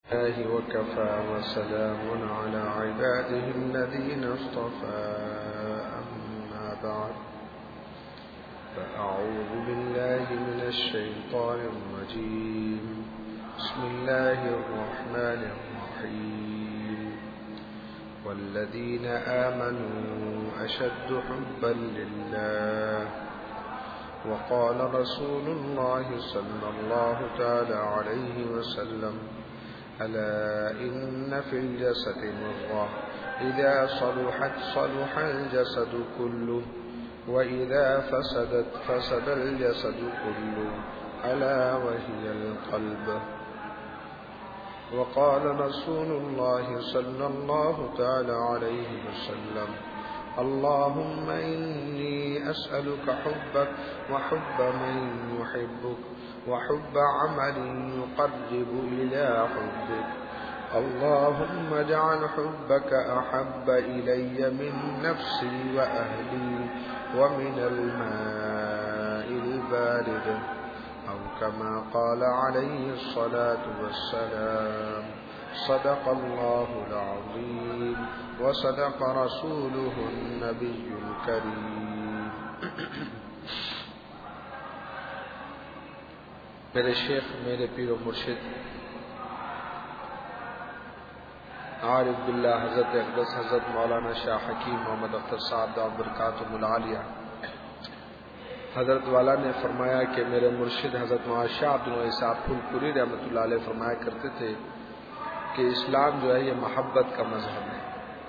الله وكفى وسلام على عباده الذين اصطفى أما بعد فأعوذ بالله من الشيطان الرجيم بسم الله الرحمن الرحيم والذين آمنوا أشد حبا لله وقال رسول الله صلى الله تعالى عليه وسلم ألا إن في الجسد مضغة إذا صلحت صلح الجسد كله وإذا فسدت فسد الجسد كله ألا وهي القلب. وقال رسول الله صلى الله تعالى عليه وسلم اللهم إني أسألك حبك وحب من يحبك وحب عمل يقرب إلى حبك اللهم اجعل حبك أحب إلي من نفسي وأهلي ومن الماء البارد أو كما قال عليه الصلاة والسلام. صدق الله العظيم وصدق رسوله النبي الكريم. میرے شیخ، میرے پیر و مرشد عارف باللہ حضرت اقدس حضرت مولانا شاہ حکیم محمد اختر صاحب دامت برکاتہم العالیہ حضرت والا نے فرمایا کہ میرے مرشد حضرت مولانا شاہ عبد الوہاب صاحب پھول پوری رحمۃ اللہ علیہ فرمایا کرتے تھے کہ اسلام جو ہے یہ محبت کا مذہب ہے.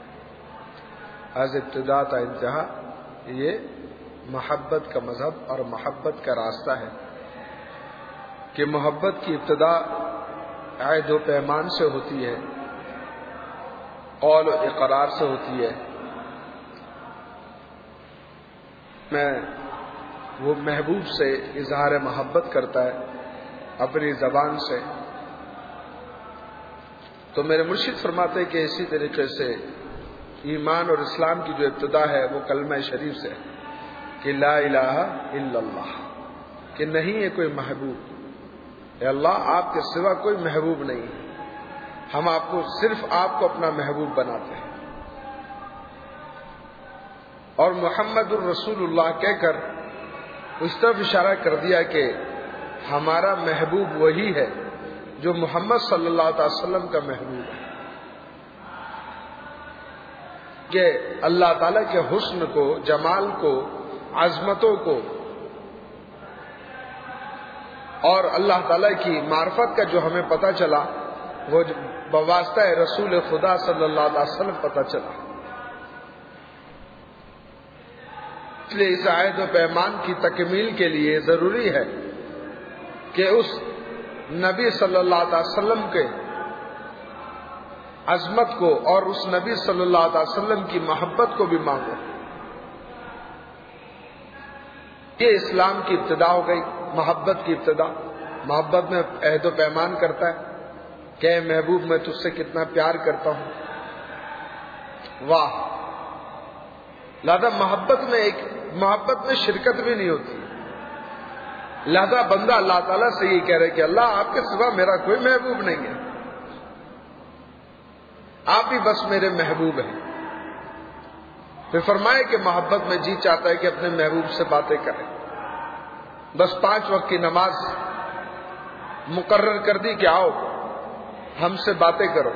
از ابتدا تا انتہا یہ محبت کا مذہب اور محبت کا راستہ ہے کہ محبت کی ابتدا عہد و پیمان سے ہوتی ہے، قول و اقرار سے ہوتی ہے. میں وہ محبوب سے اظہار محبت کرتا ہے اپنی زبان سے. تو میرے مرشد فرماتے ہیں کہ اسی طریقے سے ایمان اور اسلام کی جو ابتدا ہے وہ کلمہ شریف سے ہے کہ لا الہ الا اللہ، کہ نہیں ہے کوئی محبوب، اے اللہ آپ کے سوا کوئی محبوب نہیں ہے، ہم آپ کو صرف آپ کو اپنا محبوب بناتے ہیں. اور محمد الرسول اللہ کہہ کر اس طرف اشارہ کر دیا کہ ہمارا محبوب وہی ہے جو محمد صلی اللہ علیہ وسلم کا محبوب ہے، کہ اللہ تعالیٰ کے حسن کو، جمال کو، عظمتوں کو اور اللہ تعالیٰ کی معرفت کا جو ہمیں پتہ چلا وہ بواسطہ رسول خدا صلی اللہ علیہ وسلم پتہ چلا. اس لیے اس عہد و پیمان کی تکمیل کے لیے ضروری ہے کہ اس نبی صلی اللہ علیہ وسلم کے عظمت کو اور اس نبی صلی اللہ علیہ وسلم کی محبت کو بھی مانگو. یہ اسلام کی ابتدا ہو گئی، محبت کی ابتدا. محبت میں عہد و پیمان کرتا ہے کہ اے محبوب میں تجھ سے کتنا پیار کرتا ہوں. واہ! لہذا محبت میں شرکت بھی نہیں ہوتی. لہذا بندہ اللہ تعالیٰ سے یہ کہہ رہے کہ اللہ آپ کے سوا میرا کوئی محبوب نہیں ہے، آپ ہی بس میرے محبوب ہیں. پھر فرمائے کہ محبت میں جی چاہتا ہے کہ اپنے محبوب سے باتیں کرے. بس 5 وقت کی نماز مقرر کر دی کہ آؤ ہم سے باتیں کرو،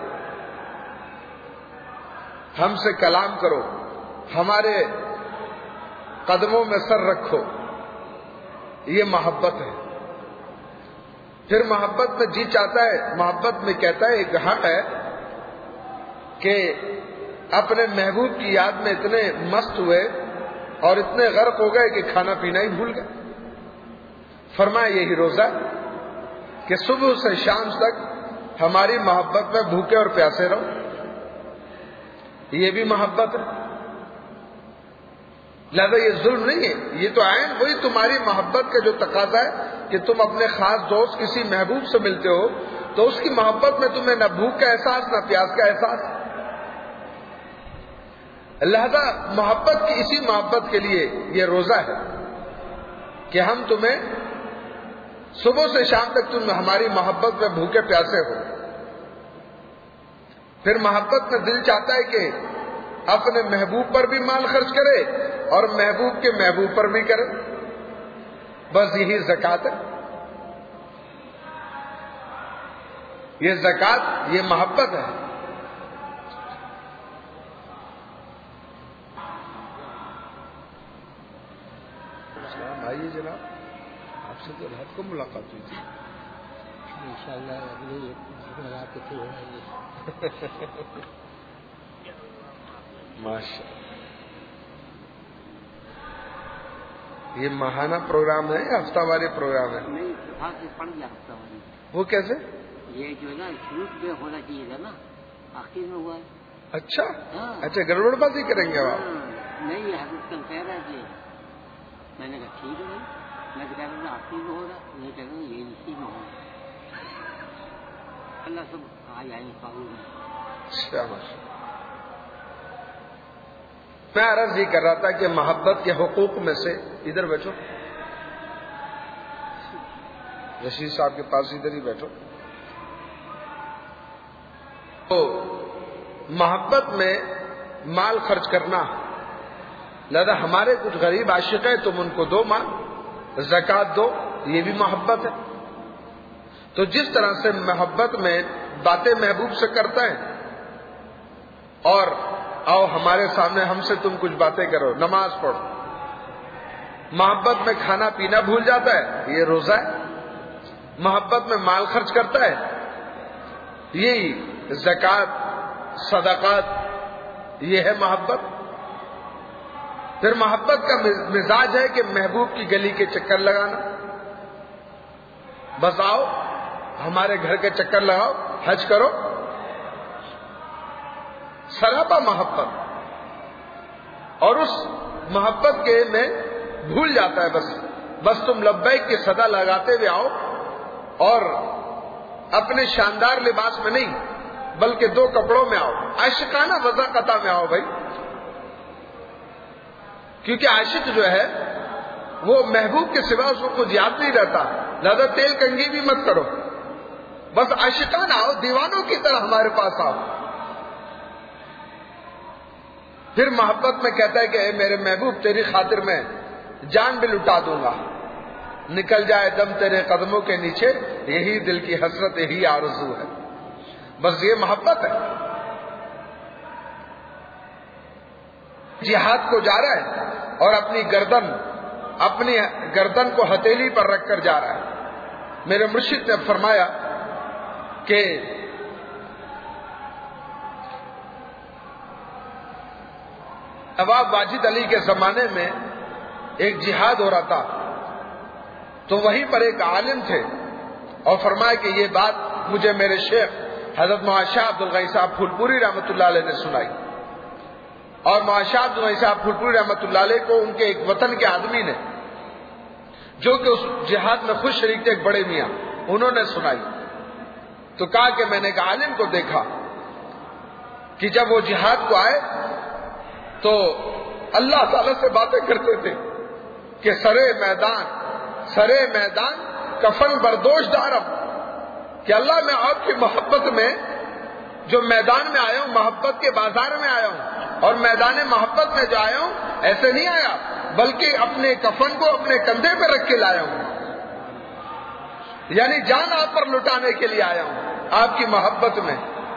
ہم سے کلام کرو، ہمارے قدموں میں سر رکھو. یہ محبت ہے. پھر محبت میں جی چاہتا ہے، محبت میں کہتا ہے ایک حق ہے کہ اپنے محبوب کی یاد میں اتنے مست ہوئے اور اتنے غرق ہو گئے کہ کھانا پینا ہی بھول گئے. فرمایا یہی روزہ کہ صبح سے شام تک ہماری محبت میں بھوکے اور پیاسے رہو. یہ بھی محبت ہے. لہذا یہ ظلم نہیں ہے، یہ تو عین وہی تمہاری محبت کا جو تقاضا ہے کہ تم اپنے خاص دوست کسی محبوب سے ملتے ہو تو اس کی محبت میں تمہیں نہ بھوک کا احساس نہ پیاس کا احساس. لہذا محبت کی اسی محبت کے لیے یہ روزہ ہے کہ ہم تمہیں صبح سے شام تک تم ہماری محبت میں بھوکے پیاسے ہو. پھر محبت میں دل چاہتا ہے کہ اپنے محبوب پر بھی مال خرچ کرے اور محبوب کے محبوب پر بھی کرے. بس یہی زکوٰۃ ہے. یہ زکوٰۃ، یہ محبت ہے. آئیے جناب، آپ سے تو رات کو ملاقات ہوئی تھی. انشاءاللہ اگلی جمعرات کو ہو رہی ہے. ماشاء یہ ماہانہ پروگرام ہے یا ہفتہ واری پروگرام ہے؟ نہیں، پڑ گیا ہفتہ واری. وہ کیسے؟ یہ جو ہے نا شروع میں ہونا چاہیے تھا نا، آخر میں ہوا ہے. اچھا اچھا، گڑبڑ بازی کریں گے آپ؟ نہیں، یہ حضرت کل کہہ رہا ہے. میں نے کہا ٹھیک ہے، میں تو کہہ رہا تھا آخر میں ہو رہا، میں کہہ رہا ہوں یہ اسی میں ہو رہا. اللہ سب آ جائیں گے قابو میں. میں عرض یہ کر رہا تھا کہ محبت کے حقوق میں سے، ادھر بیٹھو رشید صاحب کے پاس، ادھر ہی بیٹھو. تو محبت میں مال خرچ کرنا، لہذا ہمارے کچھ غریب عاشق ہیں، تم ان کو دو مال، زکوٰۃ دو، یہ بھی محبت ہے. تو جس طرح سے محبت میں باتیں محبوب سے کرتا ہے، اور آؤ ہمارے سامنے ہم سے تم کچھ باتیں کرو، نماز پڑھو، محبت میں کھانا پینا بھول جاتا ہے، یہ روزہ ہے. محبت میں مال خرچ کرتا ہے، یہی زکوٰۃ صدقات، یہ ہے محبت. پھر محبت کا مزاج ہے کہ محبوب کی گلی کے چکر لگانا. بس آؤ ہمارے گھر کے چکر لگاؤ، حج کرو، سراپا محبت. اور اس محبت کے میں بھول جاتا ہے، بس تم لبیک کی صدا لگاتے ہوئے آؤ، اور اپنے شاندار لباس میں نہیں بلکہ دو کپڑوں میں آؤ، عاشقانہ وضاقتہ میں آؤ بھائی. کیونکہ عاشق جو ہے وہ محبوب کے سوا اس کو کچھ یاد نہیں رہتا، لہذا تیل کنگھی بھی مت کرو، بس عاشقانہ آؤ، دیوانوں کی طرح ہمارے پاس آؤ. پھر محبت میں کہتا ہے کہ اے میرے محبوب، تیری خاطر میں جان بھی لٹا دوں گا، نکل جائے دم تیرے قدموں کے نیچے، یہی دل کی حسرت، یہی آرزو ہے. بس یہ محبت ہے. جہاد کو جا رہا ہے اور اپنی گردن کو ہتھیلی پر رکھ کر جا رہا ہے. میرے مرشد نے فرمایا کہ نواب واجد علی کے زمانے میں ایک جہاد ہو رہا تھا، تو وہیں پر ایک عالم تھے، اور فرمایا کہ یہ بات مجھے میرے شیخ حضرت مولانا شاہ عبد الغنی صاحب پھولپوری رحمۃ اللہ علیہ نے سنائی. اور مولانا شاہ عبد الغنی صاحب پھولپوری رحمۃ اللہ علیہ کو ان کے ایک وطن کے آدمی نے، جو کہ اس جہاد میں خود شریک تھے، ایک بڑے میاں، انہوں نے سنائی. تو کہا کہ میں نے ایک عالم کو دیکھا کہ جب وہ جہاد کو آئے تو اللہ تعالی سے باتیں کرتے تھے کہ سرے میدان کفن بردوش دارم، کہ اللہ میں آپ کی محبت میں جو میدان میں آیا ہوں، محبت کے بازار میں آیا ہوں، اور میدان محبت میں جو آیا ہوں ایسے نہیں آیا، بلکہ اپنے کفن کو اپنے کندھے پہ رکھ کے لایا ہوں، یعنی جان آپ پر لٹانے کے لیے آیا ہوں آپ کی محبت میں.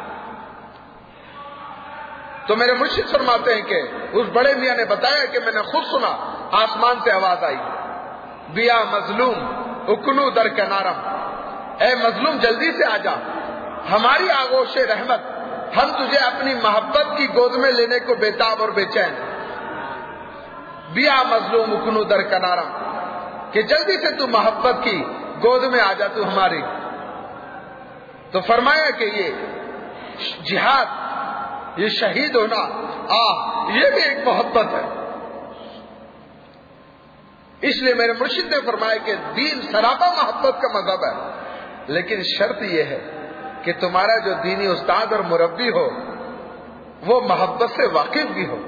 تو میرے مرشد فرماتے ہیں کہ اس بڑے میاں نے بتایا کہ میں نے خود سنا، آسمان سے آواز آئی، بیا مظلوم اکنو در کنارم، اے مظلوم جلدی سے آ جا، ہماری آغوش رحمت، ہم تجھے اپنی محبت کی گود میں لینے کو بےتاب اور بے چین. بیا مظلوم اکنو در کنارم، کہ جلدی سے تو محبت کی گود میں آ جا تو ہماری. تو فرمایا کہ یہ جہاد، یہ شہید ہونا، یہ بھی ایک محبت ہے. اس لیے میرے مرشد نے فرمایا کہ دین سراپا محبت کا مذہب ہے، لیکن شرط یہ ہے کہ تمہارا جو دینی استاد اور مربی ہو وہ محبت سے واقف بھی ہو.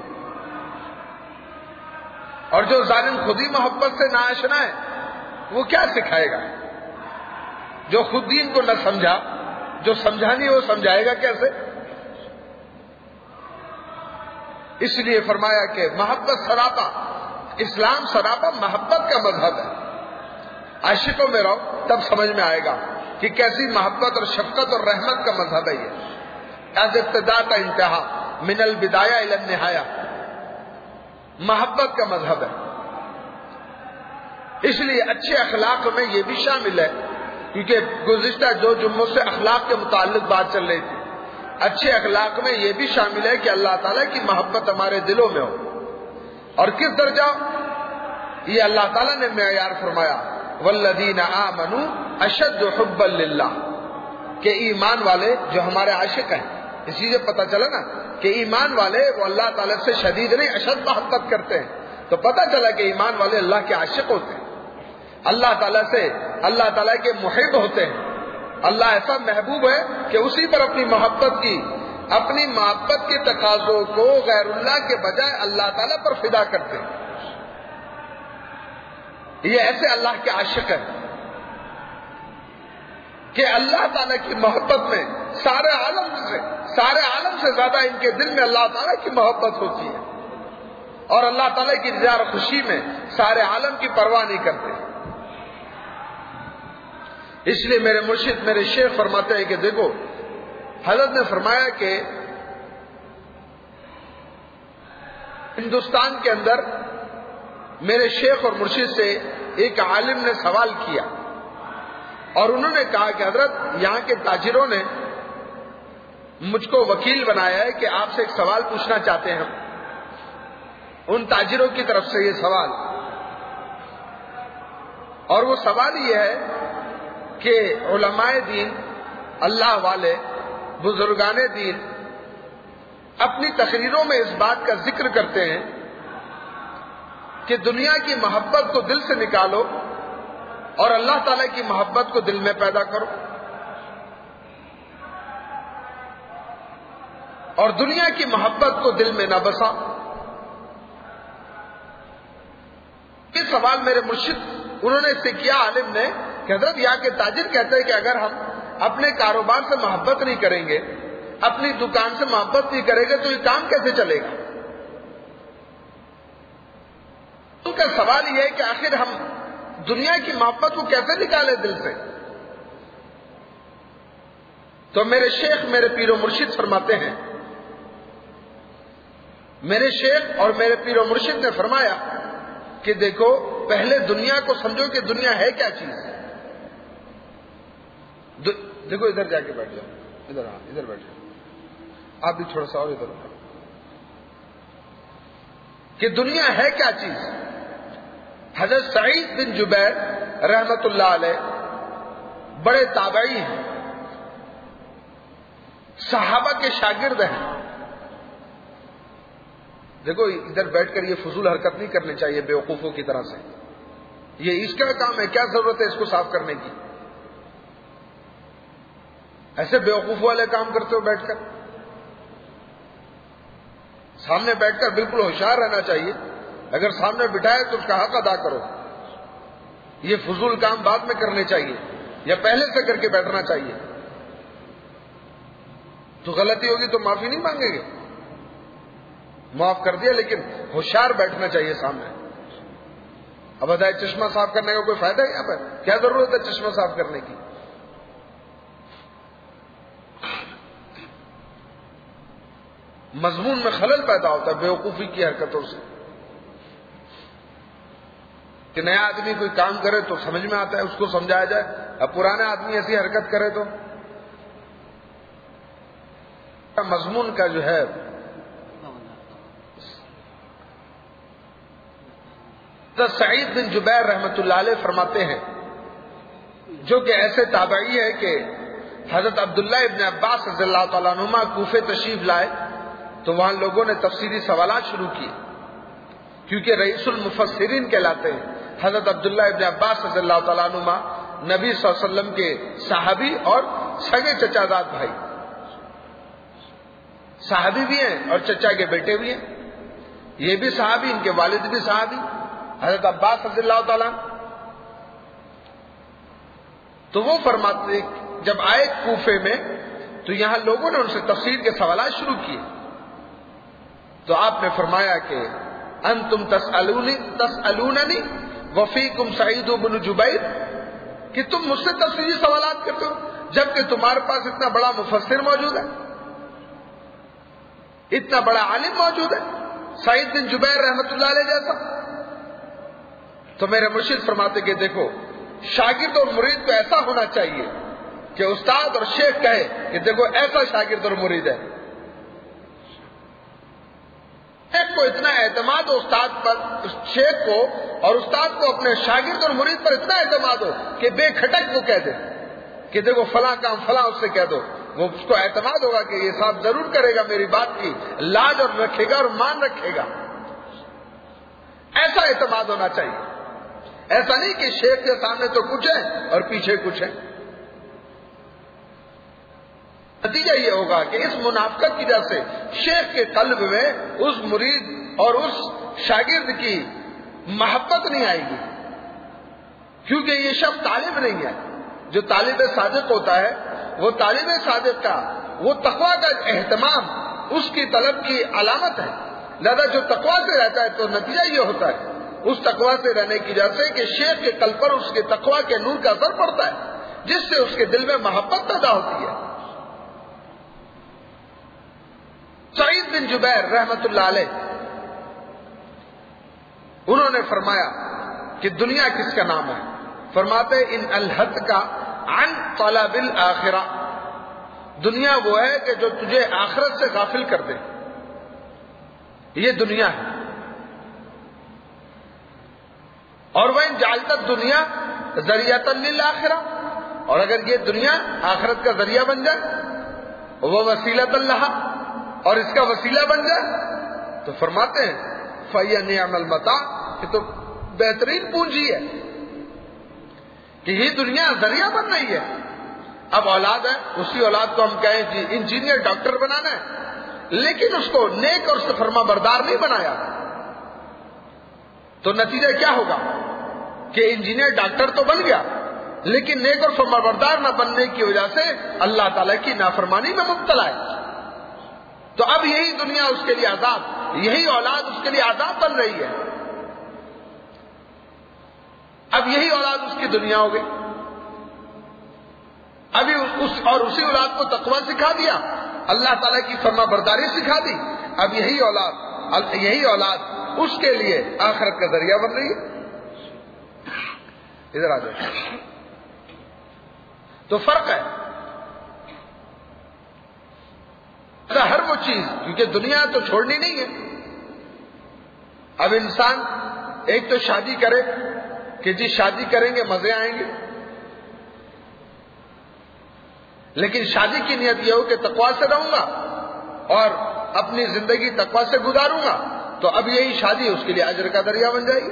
اور جو ظالم خود ہی محبت سے ناآشنا ہے وہ کیا سکھائے گا؟ جو خود دین کو نہ سمجھا، جو سمجھا نہیں وہ سمجھائے گا کیسے؟ اس لیے فرمایا کہ محبت سراپا، اسلام سراپا محبت کا مذہب ہے. عاشقوں میں رہو تب سمجھ میں آئے گا کہ کیسی محبت اور شفقت اور رحمت کا مذہب ہے یہ. از ابتدا تا انتہا، من البدایہ الی النہایہ، محبت کا مذہب ہے. اس لیے اچھے اخلاق میں یہ بھی شامل ہے، کیونکہ گزشتہ دو جمعوں سے اخلاق کے متعلق بات چل رہی تھی. اچھے اخلاق میں یہ بھی شامل ہے کہ اللہ تعالیٰ کی محبت ہمارے دلوں میں ہو. اور کس درجہ؟ یہ اللہ تعالیٰ نے معیار فرمایا والذین آمنوا اشد حبا للہ، کہ ایمان والے جو ہمارے عاشق ہیں. اسی سے پتہ چلا نا کہ ایمان والے وہ اللہ تعالیٰ سے شدید نہیں، اشد محبت کرتے ہیں. تو پتہ چلا کہ ایمان والے اللہ کے عاشق ہوتے ہیں، اللہ تعالیٰ سے اللہ تعالیٰ کے محب ہوتے ہیں. اللہ ایسا محبوب ہے کہ اسی پر اپنی محبت کے تقاضوں کو غیر اللہ کے بجائے اللہ تعالیٰ پر فدا کرتے ہیں. یہ ایسے اللہ کے عاشق ہیں کہ اللہ تعالیٰ کی محبت میں سارے عالم سے زیادہ ان کے دل میں اللہ تعالیٰ کی محبت ہوتی ہے، اور اللہ تعالیٰ کی رضا اور خوشی میں سارے عالم کی پرواہ نہیں کرتے. اس لیے میرے مرشد، میرے شیخ فرماتے ہیں کہ دیکھو، حضرت نے فرمایا کہ ہندوستان کے اندر میرے شیخ اور مرشد سے ایک عالم نے سوال کیا، اور انہوں نے کہا کہ حضرت یہاں کے تاجروں نے مجھ کو وکیل بنایا ہے کہ آپ سے ایک سوال پوچھنا چاہتے ہیں. ہم ان تاجروں کی طرف سے یہ سوال، اور وہ سوال یہ ہے کہ علماء دین، اللہ والے، بزرگان دین اپنی تقریروں میں اس بات کا ذکر کرتے ہیں کہ دنیا کی محبت کو دل سے نکالو اور اللہ تعالیٰ کی محبت کو دل میں پیدا کرو، اور دنیا کی محبت کو دل میں نہ بسا. یہ سوال میرے مرشد انہوں نے اس سے کیا عالم نے کہ حضرت یہاں کے تاجر کہتے ہیں کہ اگر ہم اپنے کاروبار سے محبت نہیں کریں گے، اپنی دکان سے محبت نہیں کریں گے تو یہ کام کیسے چلے گا؟ ان کا سوال یہ ہے کہ آخر ہم دنیا کی محبت کو کیسے نکالیں دل سے؟ تو میرے شیخ، میرے پیر و مرشد فرماتے ہیں، میرے شیخ اور میرے پیر و مرشد نے فرمایا کہ دیکھو، پہلے دنیا کو سمجھو کہ دنیا ہے کیا چیز. دیکھو ادھر جا کے بیٹھ جاؤ، ادھر بیٹھ جاؤ، آپ بھی تھوڑا سا اور ادھر اٹھو، کہ دنیا ہے کیا چیز. حضرت سعید بن جبیر رحمت اللہ علیہ بڑے تابعی ہیں، صحابہ کے شاگرد ہیں. دیکھو ادھر بیٹھ کر یہ فضول حرکت نہیں کرنی چاہیے بیوقوفوں کی طرح سے. یہ اس کا کام ہے، کیا ضرورت ہے اس کو صاف کرنے کی؟ ایسے بیوقوف والے کام کرتے ہو بیٹھ کر. سامنے بیٹھ کر بالکل ہوشیار رہنا چاہیے. اگر سامنے بٹھائے تو اس کا حق ادا کرو. یہ فضول کام بعد میں کرنے چاہیے یا پہلے سے کر کے بیٹھنا چاہیے. تو غلطی ہوگی تو معافی نہیں مانگیں گے، معاف کر دیا، لیکن ہوشیار بیٹھنا چاہیے سامنے. اب بتائے چشمہ صاف کرنے کا کوئی فائدہ ہے؟ یہاں پر کیا ضرورت ہے چشمہ صاف کرنے کی؟ مضمون میں خلل پیدا ہوتا ہے بیوقوفی کی حرکتوں سے. کہ نیا آدمی کوئی کام کرے تو سمجھ میں آتا ہے، اس کو سمجھایا جائے. اب پرانا آدمی ایسی حرکت کرے تو مضمون کا جو ہے سعید بن جبیر رحمت اللہ علیہ فرماتے ہیں، جو کہ ایسے تابعی ہے کہ حضرت عبداللہ ابن عباس رضی اللہ تعالیٰ عنہما کوفے تشریف لائے تو وہاں لوگوں نے تفسیری سوالات شروع کیے، کیونکہ رئیس المفسرین کہلاتے ہیں. حضرت عبداللہ ابن عباس رضی اللہ تعالیٰ عنہما نبی صلی اللہ علیہ وسلم کے صحابی اور سگے چچا زاد بھائی، صحابی بھی ہیں اور چچا کے بیٹے بھی ہیں. یہ بھی صحابی، ان کے والد بھی صحابی حضرت عباس رضی اللہ تعالیٰ. تو وہ فرماتے جب آئے کوفے میں تو یہاں لوگوں نے ان سے تفسیر کے سوالات شروع کیے. تو آپ نے فرمایا کہ انتم تسألوننی وفیکم سعید بن جبیر، کہ تم مجھ سے تفصیلی سوالات کرتے ہو جبکہ تمہارے پاس اتنا بڑا مفسر موجود ہے، اتنا بڑا عالم موجود ہے، سعید بن جبیر رحمت اللہ علیہ جیسا۔ تو میرے مرشد فرماتے کہ دیکھو، شاگرد اور مرید کو ایسا ہونا چاہیے کہ استاد اور شیخ کہے کہ دیکھو ایسا شاگرد اور مرید ہے۔ شیخ کو اتنا اعتماد ہو استاد پر، شیخ کو اور استاد کو اپنے شاگرد اور مرید پر اتنا اعتماد ہو کہ بے کھٹک وہ کہہ دے کہ دیکھو فلاں کام فلاں اس سے کہہ دو، وہ اس کو اعتماد ہوگا کہ یہ صاحب ضرور کرے گا، میری بات کی لاج اور رکھے گا اور مان رکھے گا۔ ایسا اعتماد ہونا چاہیے، ایسا نہیں کہ شیخ کے سامنے تو کچھ ہے اور پیچھے کچھ ہے۔ نتیجہ یہ ہوگا کہ اس منافقت کی وجہ سے شیخ کے قلب میں اس مرید اور اس شاگرد کی محبت نہیں آئے گی، کیونکہ یہ شخص طالب نہیں ہے۔ جو طالب صادق ہوتا ہے وہ طالب صادق کا وہ تقویٰ کا اہتمام اس کی طلب کی علامت ہے۔ لہذا جو تقویٰ سے رہتا ہے تو نتیجہ یہ ہوتا ہے اس تقویٰ سے رہنے کی وجہ سے کہ شیخ کے قلب پر اس کے تقویٰ کے نور کا اثر پڑتا ہے، جس سے اس کے دل میں محبت پیدا ہوتی ہے۔ سعید بن جبیر رحمت اللہ علیہ انہوں نے فرمایا کہ دنیا کس کا نام ہے؟ فرماتے ان الحت کا عن طلب الآخرہ، دنیا وہ ہے کہ جو تجھے آخرت سے غافل کر دے، یہ دنیا ہے۔ اور وہ جعلت الدنیا ذریعۃ للآخرہ، اور اگر یہ دنیا آخرت کا ذریعہ بن جائے، وہ وسیلۃ لہا، اور اس کا وسیلہ بن جائے، تو فرماتے ہیں فَيَا نِعْمَ الْمَتَاعُ، یہ تو بہترین پونجی ہے کہ یہ دنیا ذریعہ بن رہی ہے۔ اب اولاد ہے، اسی اولاد کو ہم کہیں جی انجینئر ڈاکٹر بنانا ہے، لیکن اس کو نیک اور فرما بردار نہیں بنایا، تو نتیجہ کیا ہوگا کہ انجینئر ڈاکٹر تو بن گیا لیکن نیک اور فرما بردار نہ بننے کی وجہ سے اللہ تعالیٰ کی نافرمانی میں مبتلا ہے۔ تو اب یہی دنیا اس کے لیے عذاب، یہی اولاد اس کے لیے عذاب بن رہی ہے۔ اب یہی اولاد اس کی دنیا ہو گئی، ابھی اسی اولاد کو تقویٰ سکھا دیا، اللہ تعالیٰ کی فرما برداری سکھا دی، اب یہی اولاد اس کے لیے آخرت کا ذریعہ بن رہی ہے۔ ادھر آ جائے، تو فرق ہے ہر وہ چیز، کیونکہ دنیا تو چھوڑنی نہیں ہے۔ اب انسان ایک تو شادی کرے کہ جی شادی کریں گے مزے آئیں گے، لیکن شادی کی نیت یہ ہو کہ تقویٰ سے رہوں گا اور اپنی زندگی تقویٰ سے گزاروں گا، تو اب یہی شادی اس کے لیے اجر کا ذریعہ بن جائے گی۔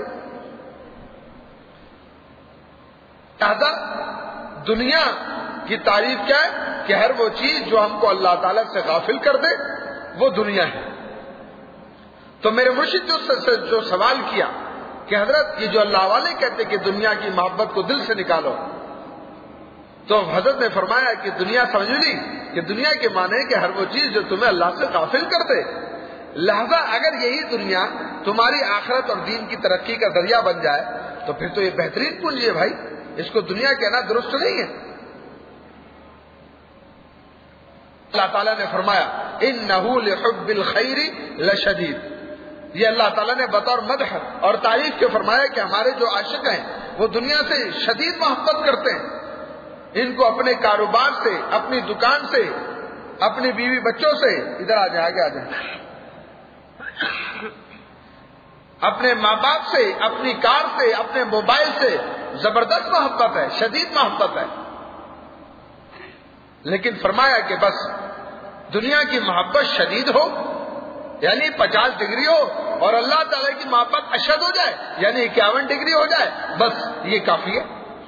لہذا دنیا کی تعریف کیا ہے کہ ہر وہ چیز جو ہم کو اللہ تعالیٰ سے غافل کر دے وہ دنیا ہے۔ تو میرے مرشد جو سوال کیا کہ حضرت یہ جو اللہ والے کہتے کہ دنیا کی محبت کو دل سے نکالو، تو حضرت نے فرمایا کہ دنیا سمجھو نہیں کہ دنیا کے معنی ہے کہ ہر وہ چیز جو تمہیں اللہ سے غافل کر دے۔ لہذا اگر یہی دنیا تمہاری آخرت اور دین کی ترقی کا ذریعہ بن جائے تو پھر تو یہ بہترین پونجی ہے بھائی، اس کو دنیا کہنا درست نہیں ہے۔ اللہ تعالیٰ نے فرمایا اِنَّهُ لِحُبِّ الْخَيْرِ لَشَدِيدٌ، یہ اللہ تعالیٰ نے بطور مدح اور تعریف کے فرمایا کہ ہمارے جو عاشق ہیں وہ دنیا سے شدید محبت کرتے ہیں، ان کو اپنے کاروبار سے، اپنی دکان سے، اپنی بیوی بچوں سے، ادھر آ جائیں، آگے آ جائیں، اپنے ماں باپ سے، اپنی کار سے، اپنے موبائل سے زبردست محبت ہے، شدید محبت ہے۔ لیکن فرمایا کہ بس دنیا کی محبت شدید ہو یعنی 50 ڈگری ہو اور اللہ تعالیٰ کی محبت اشد ہو جائے یعنی 51 ڈگری ہو جائے، بس یہ کافی ہے۔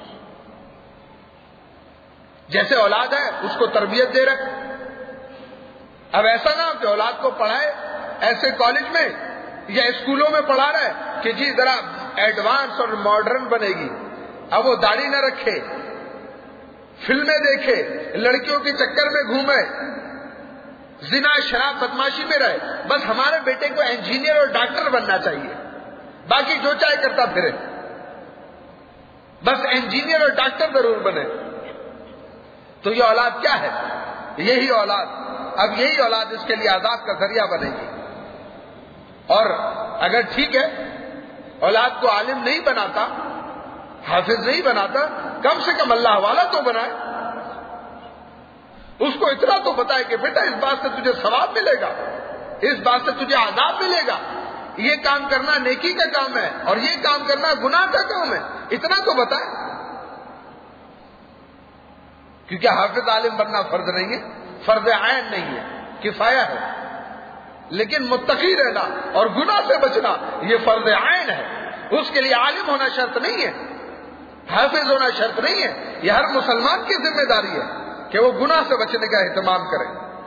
جیسے اولاد ہے اس کو تربیت دے رہے، اب ایسا نہ ہو کہ اولاد کو پڑھائے ایسے کالج میں یا اسکولوں میں پڑھا رہا ہے کہ جی ذرا ایڈوانس اور ماڈرن بنے گی، اب وہ داڑھی نہ رکھے، فلمیں دیکھے، لڑکیوں کے چکر میں گھومے، زنا شراب بدماشی میں رہے، بس ہمارے بیٹے کو انجینئر اور ڈاکٹر بننا چاہیے، باقی جو چاہے کرتا پھرے، بس انجینئر اور ڈاکٹر ضرور بنے، تو یہ اولاد کیا ہے؟ یہی اولاد، اب یہی اولاد اس کے لیے عذاب کا ذریعہ بنے گی۔ اور اگر ٹھیک ہے اولاد کو عالم نہیں بناتا، حافظ نہیں بناتا، کم سے کم اللہ والا تو بنائے، اس کو اتنا تو بتائے کہ بیٹا اس بات سے تجھے ثواب ملے گا، اس بات سے تجھے عذاب ملے گا، یہ کام کرنا نیکی کا کام ہے اور یہ کام کرنا گناہ کا کام ہے، اتنا تو بتائے۔ کیونکہ حافظ عالم بننا فرض نہیں ہے، فرض عین نہیں ہے، کفایہ ہے، لیکن متقی رہنا اور گناہ سے بچنا یہ فرض عین ہے، اس کے لیے عالم ہونا شرط نہیں ہے، حافظ ہونا شرط نہیں ہے، یہ ہر مسلمان کی ذمہ داری ہے کہ وہ گناہ سے بچنے کا اہتمام کرے۔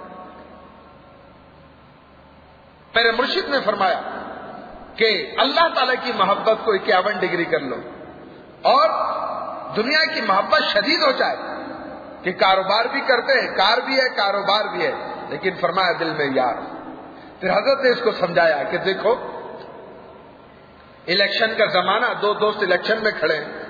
میرے مرشد نے فرمایا کہ اللہ تعالی کی محبت کو 51 ڈگری کر لو اور دنیا کی محبت شدید ہو جائے کہ کاروبار بھی کرتے ہیں، کار بھی ہے، کاروبار بھی ہے، لیکن فرمایا دل میں یار۔ پھر حضرت نے اس کو سمجھایا کہ دیکھو الیکشن کا زمانہ، دو دوست الیکشن میں کھڑے ہیں،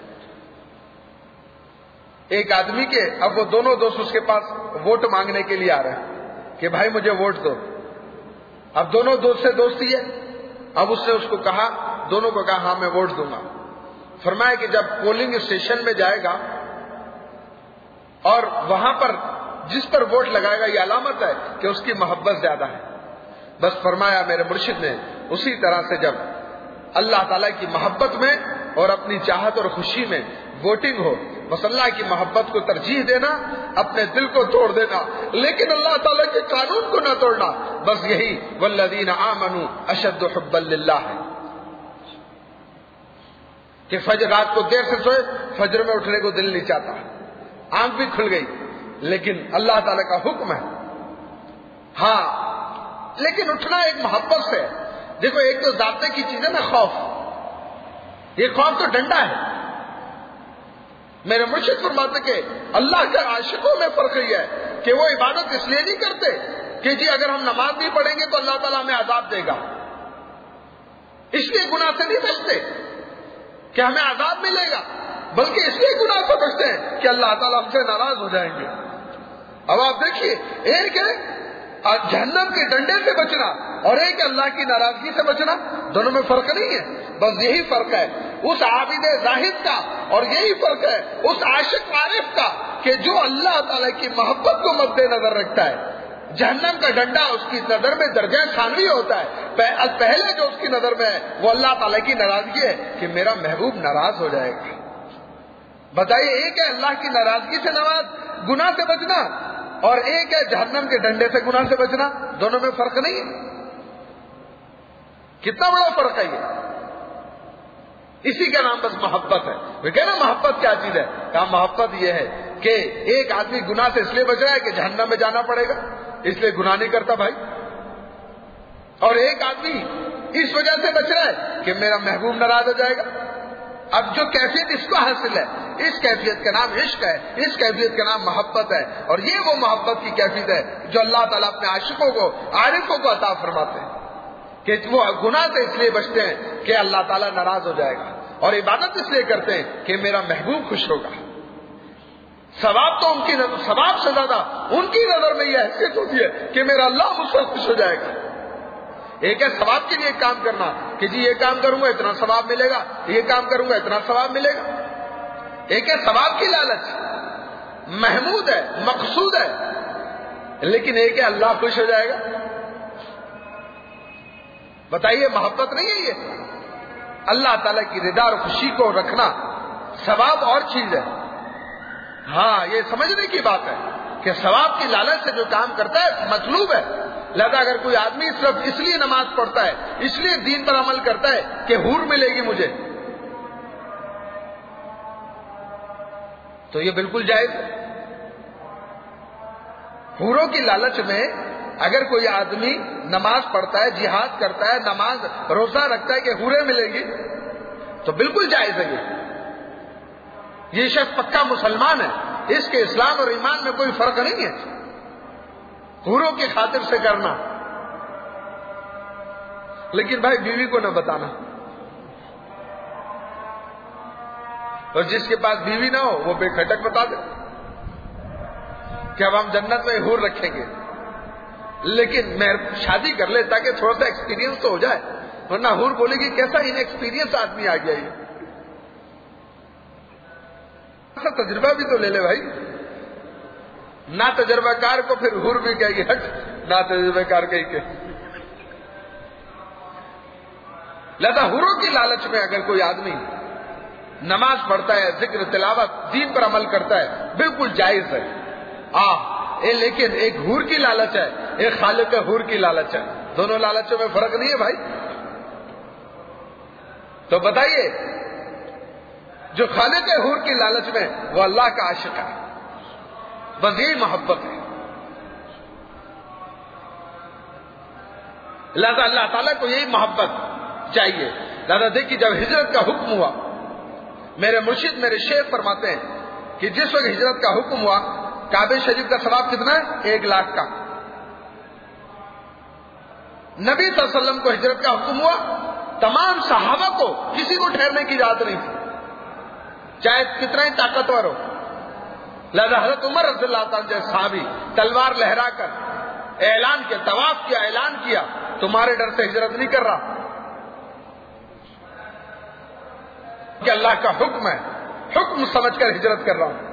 ایک آدمی کے، اب وہ دونوں دوست اس کے پاس ووٹ مانگنے کے لیے آ رہے ہیں کہ بھائی مجھے ووٹ دو۔ اب دونوں دوست سے دوستی ہے، اب اس نے اس کو کہا، دونوں کو کہا ہاں میں ووٹ دوں گا۔ فرمایا کہ جب پولنگ اسٹیشن میں جائے گا اور وہاں پر جس پر ووٹ لگائے گا یہ علامت ہے کہ اس کی محبت زیادہ ہے۔ بس فرمایا میرے مرشد نے اسی طرح سے جب اللہ تعالیٰ کی محبت میں اور اپنی چاہت اور خوشی میں ووٹنگ ہو، بس اللہ کی محبت کو ترجیح دینا، اپنے دل کو توڑ دینا، لیکن اللہ تعالیٰ کے قانون کو نہ توڑنا، بس یہی والذین آمنوا اشد حبا للہ ہے کہ فجر رات کو دیر سے سوئے، فجر میں اٹھنے کو دل نہیں چاہتا، آنکھ بھی کھل گئی، لیکن اللہ تعالیٰ کا حکم ہے، ہاں لیکن اٹھنا ایک محبت سے۔ دیکھو ایک تو ذاتے کی چیز ہے نا خوف، یہ خوف تو ڈنڈا ہے۔ میرے مرشد فرماتے کہ اللہ کے عاشقوں میں فرق یہ ہے کہ وہ عبادت اس لیے نہیں کرتے کہ جی اگر ہم نماز نہیں پڑھیں گے تو اللہ تعالیٰ ہمیں عذاب دے گا، اس لیے گناہ سے نہیں بچتے کہ ہمیں عذاب ملے گا، بلکہ اس لیے گناہ سے بچتے ہیں کہ اللہ تعالیٰ ہم سے ناراض ہو جائیں گے۔ اب آپ دیکھیے، ایک ہے جہنم کے ڈنڈے سے بچنا اور ایک اللہ کی ناراضگی سے بچنا، دونوں میں فرق نہیں ہے، بس یہی فرق ہے اس عابد زاہد کا اور یہی فرق ہے اس عاشق عارف کا کہ جو اللہ تعالی کی محبت کو مد نظر رکھتا ہے۔ جہنم کا ڈنڈا اس کی نظر میں درجہ ثانوی ہوتا ہے، پہلے جو اس کی نظر میں ہے وہ اللہ تعالی کی ناراضگی ہے کہ میرا محبوب ناراض ہو جائے گا۔ بتائیے، ایک ہے اللہ کی ناراضگی سے گناہ سے بچنا اور ایک ہے جہنم کے ڈنڈے سے گناہ سے بچنا، دونوں میں فرق نہیں ہے۔ کتنا بڑا فرق ہے یہ، اسی کا نام بس محبت ہے۔ وہ کہنا محبت کیا چیز ہے؟ کہا محبت یہ ہے کہ ایک آدمی گناہ سے اس لیے بچ رہا ہے کہ جہنم میں جانا پڑے گا، اس لیے گناہ نہیں کرتا بھائی، اور ایک آدمی اس وجہ سے بچ رہا ہے کہ میرا محبوب ناراض ہو جائے گا۔ اب جو کیفیت اس کو حاصل ہے، اس کیفیت کا نام عشق ہے، اس کیفیت کا نام محبت ہے، اور یہ وہ محبت کی کیفیت ہے جو اللہ تعالیٰ اپنے عاشقوں کو، عارفوں کو عطا فرماتے ہیں کہ وہ گناہ سے اس لیے بچتے ہیں کہ اللہ تعالیٰ ناراض ہو جائے گا، اور عبادت اس لیے کرتے ہیں کہ میرا محبوب خوش ہوگا۔ ثواب تو ان کی ثواب سے زیادہ ان کی نظر میں یہ حیثیت ہوتی ہے کہ میرا اللہ مجھ سے خوش ہو جائے گا۔ ایک ہے ثواب کے لیے کام کرنا کہ جی یہ کام کروں گا اتنا ثواب ملے گا، یہ کام کروں گا اتنا ثواب ملے گا۔ ایک ہے ثواب کی لالچ، محمود ہے، مقصود ہے، لیکن ایک ہے اللہ خوش ہو جائے گا۔ بتائیے محبت نہیں ہے یہ؟ اللہ تعالیٰ کی رضا اور خوشی کو رکھنا ثواب اور چیز ہے۔ ہاں یہ سمجھنے کی بات ہے کہ ثواب کی لالچ سے جو کام کرتا ہے مطلوب ہے، لہذا اگر کوئی آدمی صرف اس لیے نماز پڑھتا ہے، اس لیے دین پر عمل کرتا ہے کہ حور ملے گی مجھے، تو یہ بالکل جائز ہے۔ حوروں کی لالچ میں اگر کوئی آدمی نماز پڑھتا ہے، جہاد کرتا ہے، نماز روزہ رکھتا ہے کہ حوریں ملے گی، تو بالکل جائز ہے۔ یہ شخص پکا مسلمان ہے، اس کے اسلام اور ایمان میں کوئی فرق نہیں ہے۔ حوروں کی خاطر سے کرنا، لیکن بھائی بیوی کو نہ بتانا، اور جس کے پاس بیوی نہ ہو وہ بے کھٹک بتا دے کہ اب ہم جنت میں حور رکھیں گے، لیکن میں شادی کر لے تاکہ تھوڑا سا ایکسپیرینس تو ہو جائے، ورنہ حور بولے گی کیسا ان ایکسپیرینس آدمی آ گیا، یہ تجربہ بھی تو لے لے بھائی۔ نہ تجربہ کار کو پھر حور بھی کہے گی ہٹ، نہ تجربہ کار کہیں کہ لہذا حوروں کی لالچ میں اگر کوئی آدمی نماز پڑھتا ہے، ذکر تلاوت دین پر عمل کرتا ہے، بالکل جائز ہے، لیکن ایک حور کی لالچ ہے، ایک خالق حور کی لالچ ہے، دونوں لالچوں میں فرق نہیں ہے بھائی۔ تو بتائیے جو خالق حور کی لالچ میں وہ اللہ کا عاشق ہے، بس یہی محبت ہے، لہذا اللہ تعالیٰ کو یہی محبت چاہیے۔ لہذا دیکھیے جب ہجرت کا حکم ہوا، میرے مرشد میرے شیخ فرماتے ہیں کہ جس وقت ہجرت کا حکم ہوا، کعبہ شریف کا ثواب کتنا ہے؟ 1 لاکھ کا۔ نبی صلی اللہ علیہ وسلم کو ہجرت کا حکم ہوا، تمام صحابہ کو کسی کو ٹھہرنے کی اجازت نہیں تھی، چاہے کتنا ہی طاقتور ہو۔ لہذا حضرت عمر رضی اللہ تعالیٰ جیسے صحابی تلوار لہرا کر اعلان کیا، طواف کیا، اعلان کیا تمہارے ڈر سے ہجرت نہیں کر رہا، کہ اللہ کا حکم ہے، حکم سمجھ کر ہجرت کر رہا ہوں۔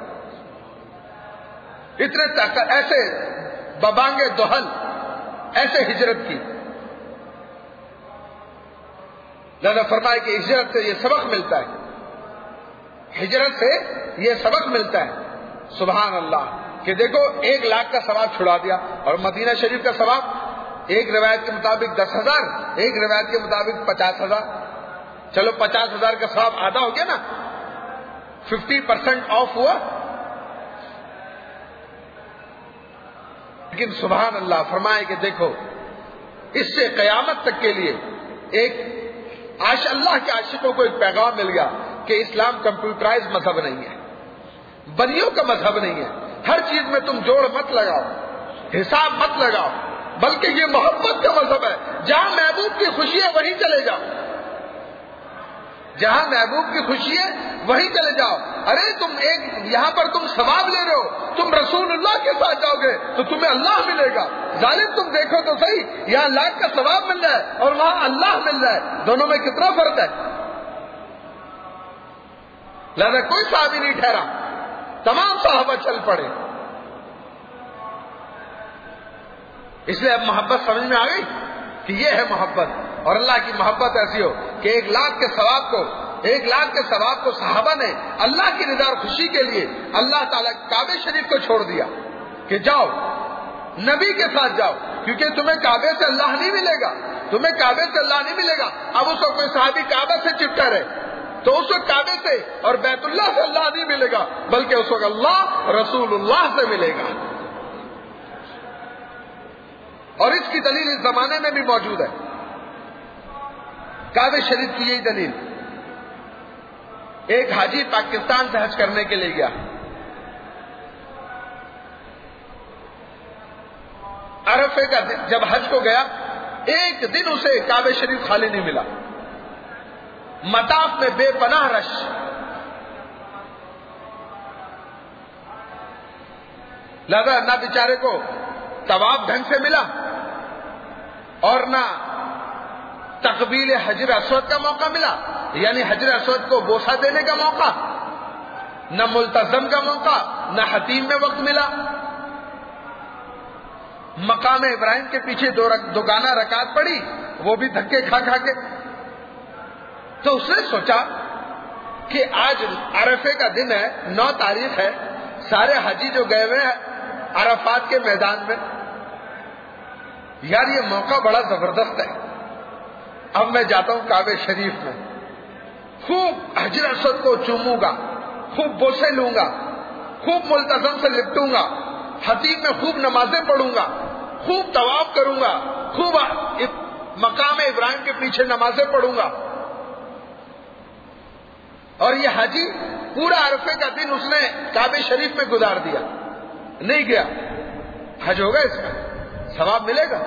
اتنے طاقت ایسے ببانگے دوہل ایسے ہجرت کی، لہذا فرمایا کہ ہجرت سے یہ سبق ملتا ہے، ہجرت سے یہ سبق ملتا ہے، سبحان اللہ، کہ دیکھو 1 لاکھ کا ثواب چھڑا دیا، اور مدینہ شریف کا ثواب ایک روایت کے مطابق 10,000، ایک روایت کے مطابق 50,000، چلو 50,000 کا ثواب آدھا ہو گیا نا، 50% آف ہوا۔ لیکن سبحان اللہ فرمائے کہ دیکھو اس سے قیامت تک کے لیے ایک اللہ کے عاشقوں کو ایک پیغام مل گیا کہ اسلام کمپیوٹرائز مذہب نہیں ہے، بنیوں کا مذہب نہیں ہے، ہر چیز میں تم جوڑ مت لگاؤ، حساب مت لگاؤ، بلکہ یہ محبت کا مذہب ہے، جہاں محبوب کی خوشی ہے وہیں چلے جاؤ، جہاں محبوب کی خوشی ہے وہیں چلے جاؤ۔ ارے تم یہاں پر تم ثواب لے رہے ہو، تم رسول اللہ کے ساتھ جاؤ گے تو تمہیں اللہ ملے گا، ظالم تم دیکھو تو صحیح، یہاں لاکھ کا ثواب مل رہا ہے اور وہاں اللہ مل رہا ہے، دونوں میں کتنا فرق ہے۔ لہذا کوئی صحابی نہیں ٹھہرا، تمام صحابہ چل پڑے۔ اس لیے اب محبت سمجھ میں آ گئی کہ یہ ہے محبت، اور اللہ کی محبت ایسی ہو کہ 1 لاکھ کے ثواب کو صحابہ نے اللہ کی رضا اور خوشی کے لیے اللہ تعالیٰ کعبہ شریف کو چھوڑ دیا کہ جاؤ نبی کے ساتھ جاؤ، کیونکہ تمہیں کعبے سے اللہ نہیں ملے گا، تمہیں کعبے سے اللہ نہیں ملے گا۔ اب اس کو کوئی صحابی کعبہ سے چپٹا رہے تو اس وقت کعبے سے اور بیت اللہ سے اللہ نہیں ملے گا، بلکہ اس وقت اللہ رسول اللہ سے ملے گا، اور اس کی دلیل اس زمانے میں بھی موجود ہے، کعبہ شریف کی یہی دلیل۔ ایک حاجی پاکستان سے حج کرنے کے لیے گیا، عرفے کا دن جب حج کو گیا، ایک دن اسے کعبہ شریف خالی نہیں ملا، مطاف میں بے پناہ رش، لہذا نہ بیچارے کو طواف ڈھنگ سے ملا اور نہ تقبیل حجر اسود کا موقع ملا، یعنی حجر اسود کو بوسہ دینے کا موقع، نہ ملتزم کا موقع، نہ حتیم میں وقت ملا، مقام ابراہیم کے پیچھے دوگانہ رکعت پڑی، وہ بھی دھکے کھا کھا کے۔ تو اس نے سوچا کہ آج عرفے کا دن ہے، 9 تاریخ ہے، سارے حاجی جو گئے ہوئے ہیں عرفات کے میدان میں، یار یہ موقع بڑا زبردست ہے، اب میں جاتا ہوں کعبہ شریف میں، خوب حجر اسود کو چوموں گا، خوب بوسے لوں گا، خوب ملتزم سے لپٹوں گا، حتیم میں خوب نمازیں پڑھوں گا، خوب طواف کروں گا، خوب مقام ابراہیم کے پیچھے نمازیں پڑھوں گا۔ اور یہ حاجی پورا عرفے کا دن اس نے کعبہ شریف میں گزار دیا، نہیں گیا، حج ہوگا اس کا؟ ثواب ملے گا؟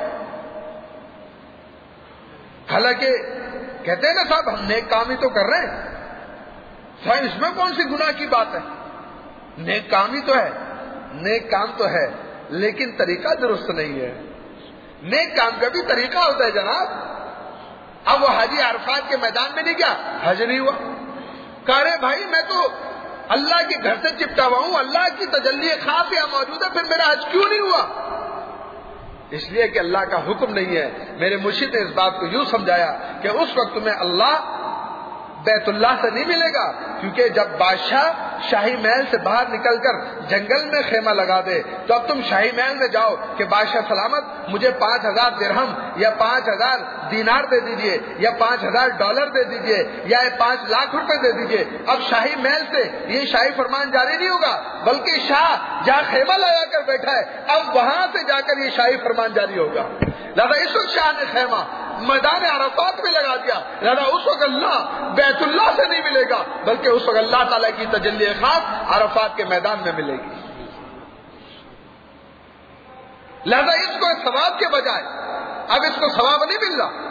حالانکہ کہتے ہیں نا صاحب ہم نیک کام ہی تو کر رہے ہیں، صاحب اس میں کون سی گناہ کی بات ہے؟ نیک کام ہی تو ہے، نیک کام تو ہے لیکن طریقہ درست نہیں ہے۔ نیک کام کا بھی طریقہ ہوتا ہے جناب۔ اب وہ حاجی عرفات کے میدان میں نہیں گیا، حج نہیں ہوا، کہہ رہے بھائی میں تو اللہ کے گھر سے چپٹا ہوا ہوں، اللہ کی تجلی خاص یہاں موجود ہے، پھر میرا حج کیوں نہیں ہوا؟ اس لیے کہ اللہ کا حکم نہیں ہے۔ میرے مرشد نے اس بات کو یوں سمجھایا کہ اس وقت تمہیں اللہ بیت اللہ سے نہیں ملے گا، کیونکہ جب بادشاہ شاہی محل سے باہر نکل کر جنگل میں خیمہ لگا دے تو اب تم شاہی محل میں جاؤ کہ بادشاہ سلامت مجھے 5000 درہم یا 5000 دینار دے دیجئے یا $5000 دے دیجئے یا 5 لاکھ روپے دے دیجئے۔ اب شاہی محل سے یہ شاہی فرمان جاری نہیں ہوگا، بلکہ شاہ جہاں خیمہ لگا کر بیٹھا ہے اب وہاں سے جا کر یہ شاہی فرمان جاری ہوگا۔ لہذا اس وقت شاہ نے خیمہ میدان عرفات میں لگا دیا، لہذا اس وقت اللہ بیت اللہ سے نہیں ملے گا، بلکہ اس وقت اللہ تعالیٰ کی تجلی خاص عرفات کے میدان میں ملے گی۔ لہذا اس کو ثواب کے بجائے اب اس کو ثواب نہیں مل رہا،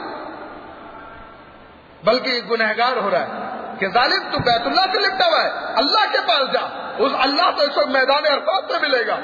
بلکہ یہ گنہگار ہو رہا ہے کہ ظالم تو بیت اللہ سے لپٹا ہوا ہے، اللہ کے پاس جا، اس اللہ تو اس وقت میدان عرفات میں ملے گا۔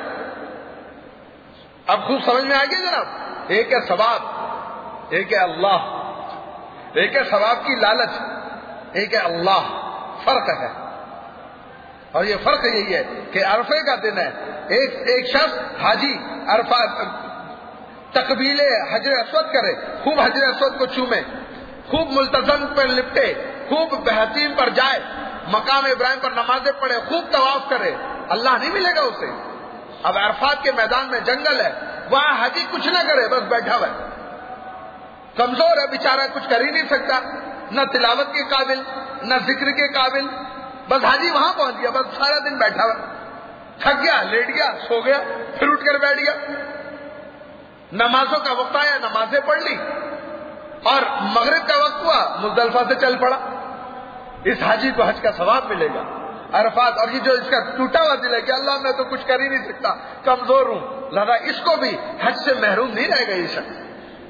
اب خوب سمجھ میں آ گیا جناب، ایک ہے ثواب، ایک ہے اللہ، ایک ہے ثواب کی لالچ، ایک ہے اللہ، فرق ہے۔ اور یہ فرق یہی ہے کہ عرفے کا دن ہے، ایک شخص حاجی عرفات تقبیل حجر اسود کرے، خوب حجر اسود کو چومے، خوب ملتزم پر لپٹے، خوب بہتین پر جائے، مقام ابراہیم پر نمازیں پڑھے، خوب طواف کرے، اللہ نہیں ملے گا اسے۔ اب عرفات کے میدان میں جنگل ہے، وہاں حاجی کچھ نہ کرے، بس بیٹھا ہوا ہے، کمزور ہے بیچارہ، کچھ کر ہی نہیں سکتا، نہ تلاوت کے قابل نہ ذکر کے قابل، بس حاجی وہاں پہنچ گیا، بس سارا دن بیٹھا ہوا، تھک گیا، لیٹ گیا، سو گیا، پھر اٹھ کر بیٹھ گیا، نمازوں کا وقت آیا، نمازیں پڑھ لی، اور مغرب کا وقت ہوا، مزدلفہ سے چل پڑا۔ اس حاجی کو حج کا ثواب ملے گا عرفات، اور یہ جو اس کا ٹوٹا ہوا دل ہے کہ اللہ میں تو کچھ کر ہی نہیں سکتا، کمزور ہوں، لہذا اس کو بھی حج سے محروم نہیں رہے گا یہ شخص۔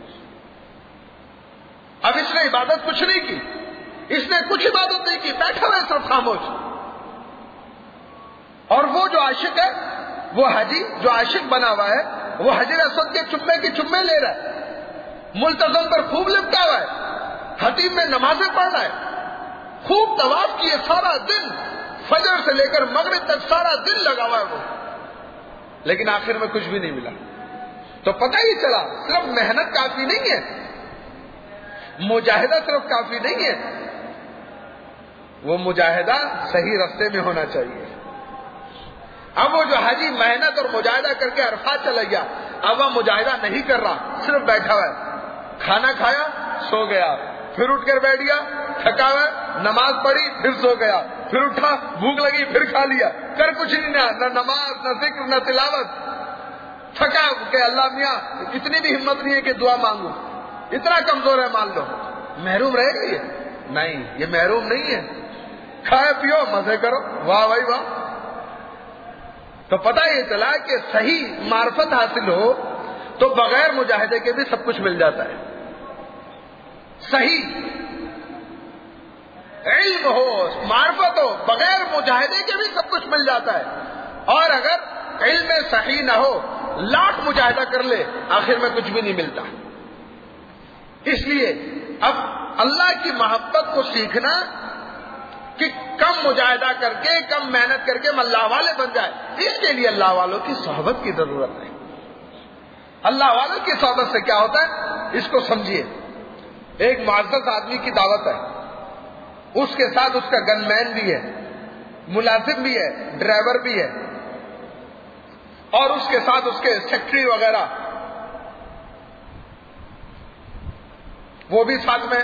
اب اس نے عبادت کچھ نہیں کی، اس نے کچھ عبادت نہیں کی، بیٹھا ہوا ہے سب خاموش۔ اور وہ جو عاشق ہے، وہ حاجی جو عاشق بنا ہوا ہے، وہ حجر اسود کے چمے کی چمے لے رہا ہے، ملتزم پر خوب لپٹا ہوا ہے، خطیب میں نمازیں پڑھ رہا ہے، خوب طواف کیے، سارا دن فجر سے لے کر مغرب تک سارا دن لگا ہوا ہے وہ، لیکن آخر میں کچھ بھی نہیں ملا۔ تو پتہ ہی چلا صرف محنت کافی نہیں ہے، مجاہدہ صرف کافی نہیں ہے، وہ مجاہدہ صحیح راستے میں ہونا چاہیے۔ اب وہ جو حاجی محنت اور مجاہدہ کر کے عرفات چلا گیا، اب وہ مجاہدہ نہیں کر رہا، صرف بیٹھا ہوا ہے، کھانا کھایا، سو گیا، پھر اٹھ کر بیٹھ گیا، تھکا ہوا ہے، نماز پڑھی، پھر سو گیا، پھر اٹھا، بھوک لگی، پھر کھا لیا، کر کچھ نہیں، نہ نماز، نہ ذکر، نہ تلاوت، تھکا کہ اللہ میاں اتنی بھی ہمت نہیں ہے کہ دعا مانگوں، اتنا کمزور ہے مان لو، محروم رہے گا یہ؟ نہیں، یہ محروم نہیں ہے، کھائے پیو، مزے کرو، واہ بھائی واہ۔ تو پتہ یہ چلا کہ صحیح معرفت حاصل ہو تو بغیر مجاہدے کے بھی سب کچھ مل جاتا ہے، صحیح علم ہو، معرفت ہو، بغیر مجاہدے کے بھی سب کچھ مل جاتا ہے، اور اگر علم صحیح نہ ہو، لاکھ مجاہدہ کر لے، آخر میں کچھ بھی نہیں ملتا۔ اس لیے اب اللہ کی محبت کو سیکھنا کہ کم مجاہدہ کر کے، کم محنت کر کے ہم اللہ والے بن جائے، اس کے لیے اللہ والوں کی صحبت کی ضرورت ہے۔ اللہ والوں کی صحبت سے کیا ہوتا ہے اس کو سمجھیے۔ ایک معزز آدمی کی دعوت ہے، اس کے ساتھ اس کا گن مین بھی ہے، ملازم بھی ہے، ڈرائیور بھی ہے، اور اس کے ساتھ اس کے سیکٹری وغیرہ وہ بھی ساتھ میں۔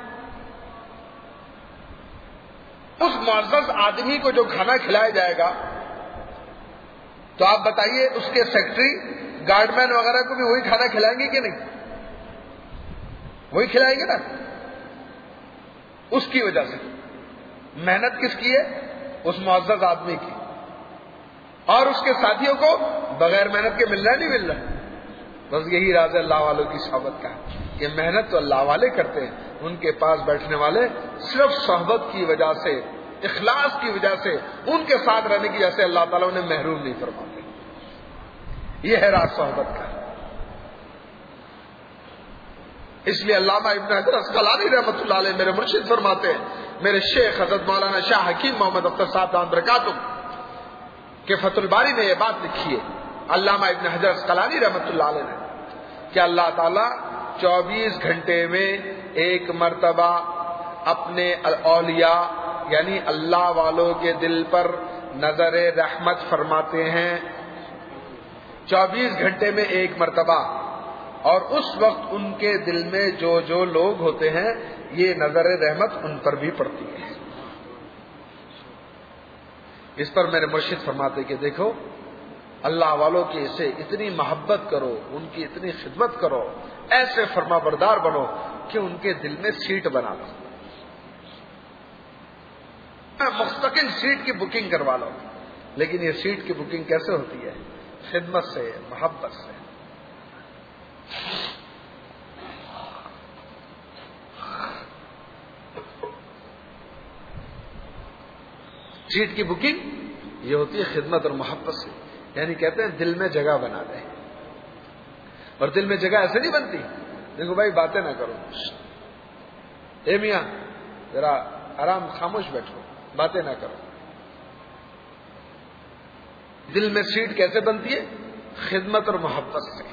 اس معزز آدمی کو جو کھانا کھلایا جائے گا تو آپ بتائیے اس کے سیکٹری، گارڈ مین وغیرہ کو بھی وہی کھانا کھلائیں گے کہ نہیں؟ وہی کھلائیں گے نا۔ اس کی وجہ سے محنت کس کی ہے؟ اس معزز آدمی کی، اور اس کے ساتھیوں کو بغیر محنت کے مل رہا نہیں مل رہا، بس یہی راز ہے اللہ والوں کی صحبت کا کہ محنت تو اللہ والے کرتے ہیں، ان کے پاس بیٹھنے والے صرف صحبت کی وجہ سے، اخلاص کی وجہ سے، ان کے ساتھ رہنے کی وجہ سے اللہ تعالیٰ انہیں محروم نہیں فرماتے. یہ ہے راز صحبت کا. اس لیے علامہ ابن حجر عسقلانی رحمۃ اللہ علیہ میرے مرشد فرماتے ہیں، میرے شیخ حضرت مولانا شاہ حکیم محمد اختر صاحب دامت برکاتہم کہ فتح الباری نے یہ بات لکھی ہے علامہ ابن حجر عسقلانی رحمۃ اللہ علیہ نے کہ اللہ تعالیٰ 24 گھنٹے میں ایک مرتبہ اپنے اولیاء یعنی اللہ والوں کے دل پر نظر رحمت فرماتے ہیں. 24 گھنٹے میں ایک مرتبہ، اور اس وقت ان کے دل میں جو لوگ ہوتے ہیں یہ نظر رحمت ان پر بھی پڑتی ہے. اس پر میرے مرشد فرماتے کہ دیکھو اللہ والوں کی سے اتنی محبت کرو، ان کی اتنی خدمت کرو، ایسے فرما بردار بنو کہ ان کے دل میں سیٹ بنا دو، مستقل سیٹ کی بکنگ کروا لو. لیکن یہ سیٹ کی بکنگ کیسے ہوتی ہے؟ خدمت سے، محبت سے. سیٹ کی بکنگ یہ ہوتی ہے خدمت اور محبت سے. یعنی کہتے ہیں دل میں جگہ بنا دیں. اور دل میں جگہ ایسے نہیں بنتی دیکھو بھائی باتیں نہ کرو، اے میاں ذرا آرام خاموش بیٹھو، باتیں نہ کرو. دل میں سیٹ کیسے بنتی ہے؟ خدمت اور محبت سے.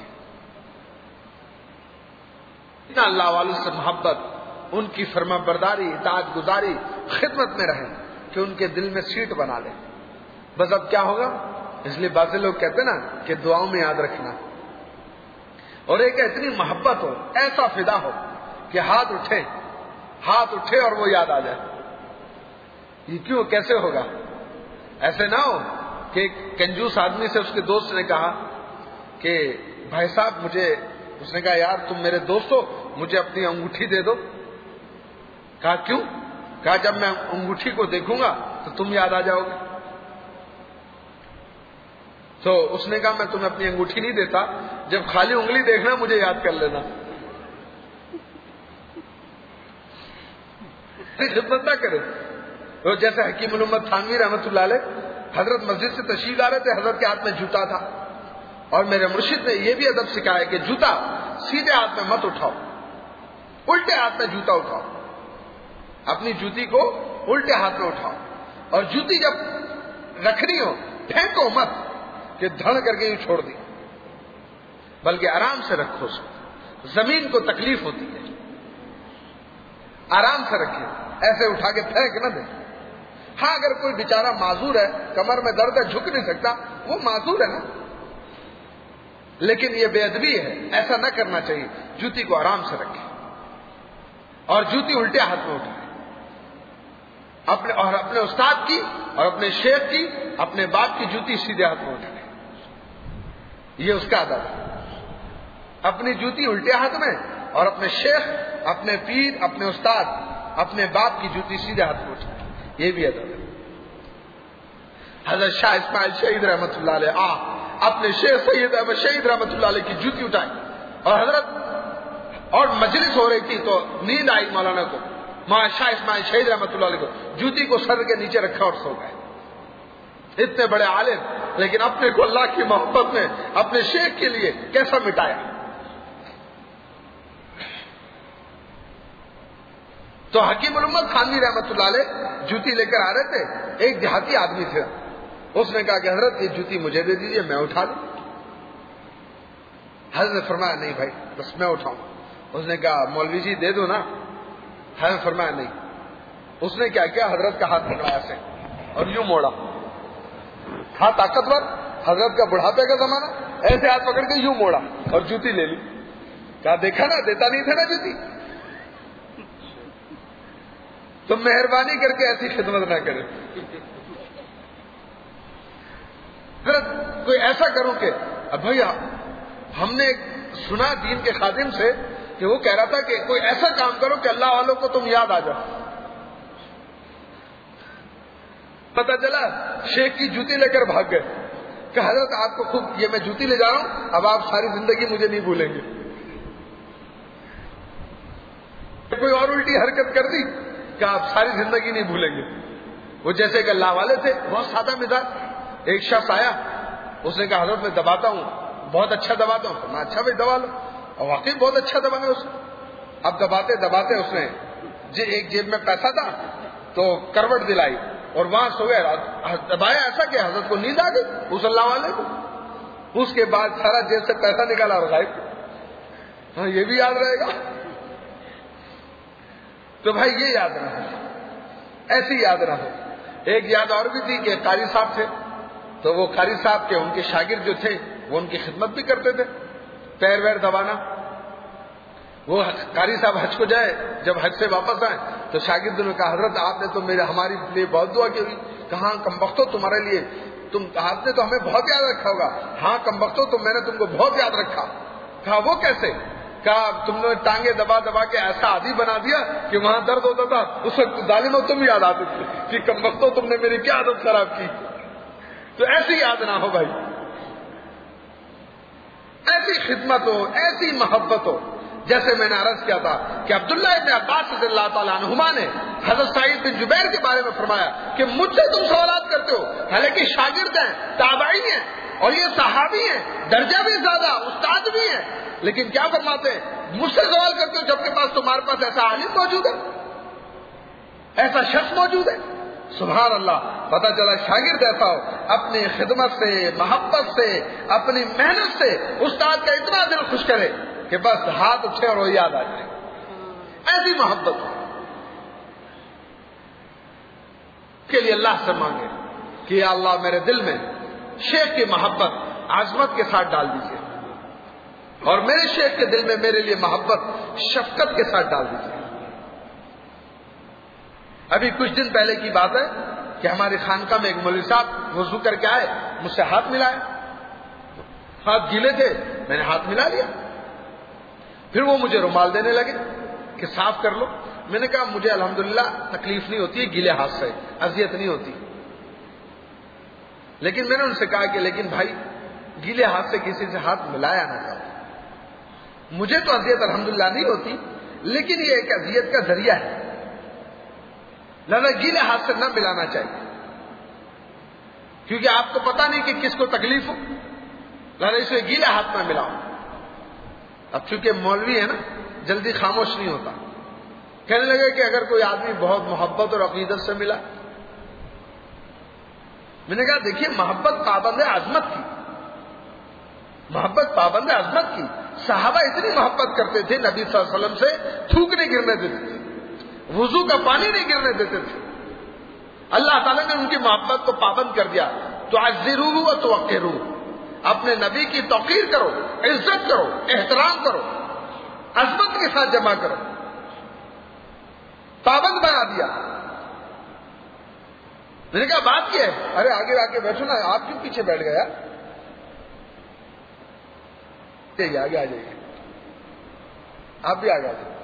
اتنا اللہ والوں سے محبت، ان کی فرما برداری، اطاعت گزاری، خدمت میں رہیں کہ ان کے دل میں سیٹ بنا لیں. بس اب کیا ہوگا؟ اس لیے بعض لوگ کہتے ہیں نا کہ دعاؤں میں یاد رکھنا. اور ایک اتنی محبت ہو، ایسا فدا ہو کہ ہاتھ اٹھے اور وہ یاد آ جائے. یہ کیوں؟ کیسے ہوگا؟ ایسے نہ ہو کہ ایک کنجوس آدمی سے اس کے دوست نے کہا کہ بھائی صاحب اس نے کہا یار تم میرے دوست ہو، مجھے اپنی انگوٹھی دے دو. کہا کیوں؟ کہا جب میں انگوٹھی کو دیکھوں گا تو تم یاد آ جاؤ گے. تو اس نے کہا میں تمہیں اپنی انگوٹھی نہیں دیتا، جب خالی انگلی دیکھنا مجھے یاد کر لینا. خدمت نہ کرے. تو جیسے حکیم الامت تھانوی رحمۃ اللہ علیہ حضرت مسجد سے تشریف لا رہے تھے، حضرت کے ہاتھ میں جوتا تھا، اور میرے مرشد نے یہ بھی ادب سکھایا کہ جوتا سیدھے ہاتھ میں مت اٹھاؤ، الٹے ہاتھ میں جوتا اٹھاؤ. اپنی جوتی کو الٹے ہاتھ میں اٹھاؤ، اور جوتی جب رکھنی ہو پھینکو مت کہ دھڑ کر کے چھوڑ دی، بلکہ آرام سے رکھو. اس کو زمین کو تکلیف ہوتی ہے، آرام سے رکھے، ایسے اٹھا کے پھینک نہ دے. ہاں اگر کوئی بیچارہ معذور ہے، کمر میں درد ہے، جھک نہیں سکتا، وہ معذور ہے نا. لیکن یہ بے ادبی ہے، ایسا نہ کرنا چاہیے. جوتی کو آرام سے رکھے اور جوتی الٹے ہاتھ میں اٹھائے. اپنے استاد کی اور اپنے شیخ کی، اپنے باپ کی جوتی سیدھے ہاتھ میں اٹھائے. یہ اس کا ادب ہے. اپنی جوتی الٹے ہاتھ میں، اور اپنے شیخ، اپنے پیر، اپنے استاد، اپنے باپ کی جوتی سیدھے ہاتھ میں اٹھائے. یہ بھی ادب ہے. حضرت شاہ اسماعیل شہید رحمۃ اللہ علیہ اپنے شیخ سید احمد شہید رحمۃ اللہ علیہ کی جوتی اٹھائی، اور حضرت اور مجلس ہو رہی تھی تو نیند آئی مولانا کو، شاہ اسماعیل شہید رحمۃ اللہ علیہ کو، جوتی کو سر کے نیچے رکھا اور سو گئے. اتنے بڑے عالم، لیکن اپنے کو اللہ کی محبت میں اپنے شیخ کے لیے کیسا مٹایا. تو حکیم الامت تھانوی رحمۃ اللہ علیہ جوتی لے کر آ رہے تھے. ایک دیہاتی آدمی تھا، اس نے کہا کہ حضرت یہ جوتی مجھے دے دیجیے، میں اٹھا لوں. حضرت نے فرمایا نہیں بھائی بس میں اٹھاؤں. اس نے کہا مولوی جی دے دو نا. حضرت نے فرمایا نہیں. اس نے کیا کیا؟ حضرت کا ہاتھ پکڑا ایسے اور یوں موڑا. تھا طاقتور، حضرت کا بڑھاپے کا زمانہ، ایسے ہاتھ پکڑ کے یوں موڑا اور جوتی لے لی. کہا دیکھا نا، دیتا نہیں تھا نا جوتی. تو مہربانی کر کے ایسی خدمت نہ کرے. کوئی ایسا کرو کہ بھائی ہم نے سنا دین کے خادم سے کہ وہ کہہ رہا تھا کہ کوئی ایسا کام کرو کہ اللہ والوں کو تم یاد آ جاؤ. پتہ چلا شیخ کی جوتی لے کر بھاگ گئے. کہ حضرت آپ کو خوب یہ میں جوتی لے جا رہا ہوں، اب آپ ساری زندگی مجھے نہیں بھولیں گے. کوئی اور الٹی حرکت کر دی کہ آپ ساری زندگی نہیں بھولیں گے. وہ جیسے کہ اللہ والے تھے، بہت سادہ مزاج. ایک شخص آیا، اس نے کہا حضرت میں دباتا ہوں، بہت اچھا دباتا ہوں. میں اچھا بھائی دبا لو. اور واقعی بہت اچھا دبایا اس نے. اب دباتے دباتے اس نے ایک جیب میں پیسہ تھا تو کروٹ دلائی اور وہاں سو گئے. دبایا ایسا کہ حضرت کو نیند آ گئی اس اللہ والے کو. اس کے بعد سارا جیب سے پیسہ نکالا اور غائب. ہاں یہ بھی یاد رہے گا. تو بھائی یہ یاد نہ ہو، ایسی یاد نہ ہو. ایک یاد اور بھی تھی کہ قاری صاحب تھے، تو وہ قاری صاحب کے ان کے شاگرد جو تھے وہ ان کی خدمت بھی کرتے تھے، پیر ویر دبانا. وہ قاری صاحب حج کو جائے، جب حج سے واپس آئے تو شاگردوں نے کہا حضرت آپ نے تو ہمارے لیے بہت دعا کی. کہاں کمبختو تمہارے لیے آپ نے تو ہمیں بہت یاد رکھا ہوگا. ہاں کمبختو تو میں نے تم کو بہت یاد رکھا. کہا وہ کیسے؟ کہا تم نے ٹانگیں دبا دبا کے ایسا عادی بنا دیا کہ وہاں درد ہوتا تھا، اس وقت ظالموں تم یاد آتے تھے کہ کمبختو تم نے میری کیا عادت خراب کی. تو ایسی یاد نہ ہو بھائی، ایسی خدمت ہو، ایسی محبت ہو. جیسے میں نے عرض کیا تھا کہ عبداللہ ابن عباس رضی اللہ تعالیٰ عنہما نے حضرت سعید بن جبیر کے بارے میں فرمایا کہ مجھ سے تم سوالات کرتے ہو، حالانکہ شاگرد ہیں، تابعین ہیں اور یہ صحابی ہیں، درجہ بھی زیادہ، استاد بھی ہیں، لیکن کیا فرماتے ہیں مجھ سے سوال کرتے ہو جبکہ پاس تمہارے پاس ایسا عالم موجود ہے، ایسا شخص موجود ہے. سبحان اللہ. پتہ چلا شاگرد ایسا ہو، اپنی خدمت سے، محبت سے، اپنی محنت سے استاد کا اتنا دل خوش کرے کہ بس ہاتھ اٹھے اور وہ یاد آ جائے. ایسی محبت کے لیے اللہ سے مانگے کہ یا اللہ میرے دل میں شیخ کی محبت عظمت کے ساتھ ڈال دیجیے، اور میرے شیخ کے دل میں میرے لیے محبت شفقت کے ساتھ ڈال دیجیے. ابھی کچھ دن پہلے کی بات ہے کہ ہماری خانقاہ میں ایک مولوی صاحب وضو کر کے آئے، مجھ سے ہاتھ ملائے. ہاتھ گیلے تھے، میں نے ہاتھ ملا لیا. پھر وہ مجھے رومال دینے لگے کہ صاف کر لو. میں نے کہا مجھے الحمدللہ تکلیف نہیں ہوتی ہے گیلے ہاتھ سے، اذیت نہیں ہوتی. لیکن میں نے ان سے کہا کہ لیکن بھائی گیلے ہاتھ سے کسی سے ہاتھ ملایا نہ کرو. مجھے تو اذیت الحمدللہ نہیں ہوتی، لیکن یہ ایک اذیت کا ذریعہ ہے، لہذا گیلے ہاتھ سے نہ ملانا چاہیے، کیونکہ آپ کو پتا نہیں کہ کس کو تکلیف ہو، لہذا اسے گیلے ہاتھ میں ملاؤ. اب چونکہ مولوی ہے نا، جلدی خاموش نہیں ہوتا. کہنے لگے کہ اگر کوئی آدمی بہت محبت اور عقیدت سے ملا. میں نے کہا دیکھیے محبت پابند ہے عظمت کی، محبت پابند ہے عظمت کی. صحابہ اتنی محبت کرتے تھے نبی صلی اللہ علیہ وسلم سے تھوک نہیں گرنے دیتے تھے، وضو کا پانی نہیں گرنے دیتے تھے. اللہ تعالیٰ نے ان کی محبت کو پابند کر دیا. تو عزروہ و توقروہ، اپنے نبی کی توقیر کرو، عزت کرو، احترام کرو، عظمت کے ساتھ جمع کرو. پابند بنا دیا. میں نے کہا بات یہ ہے، ارے آگے آگے بیٹھو نا، آپ کیوں پیچھے بیٹھ گیا؟ آگے آ جائیے، آپ بھی آگے آ جائیے.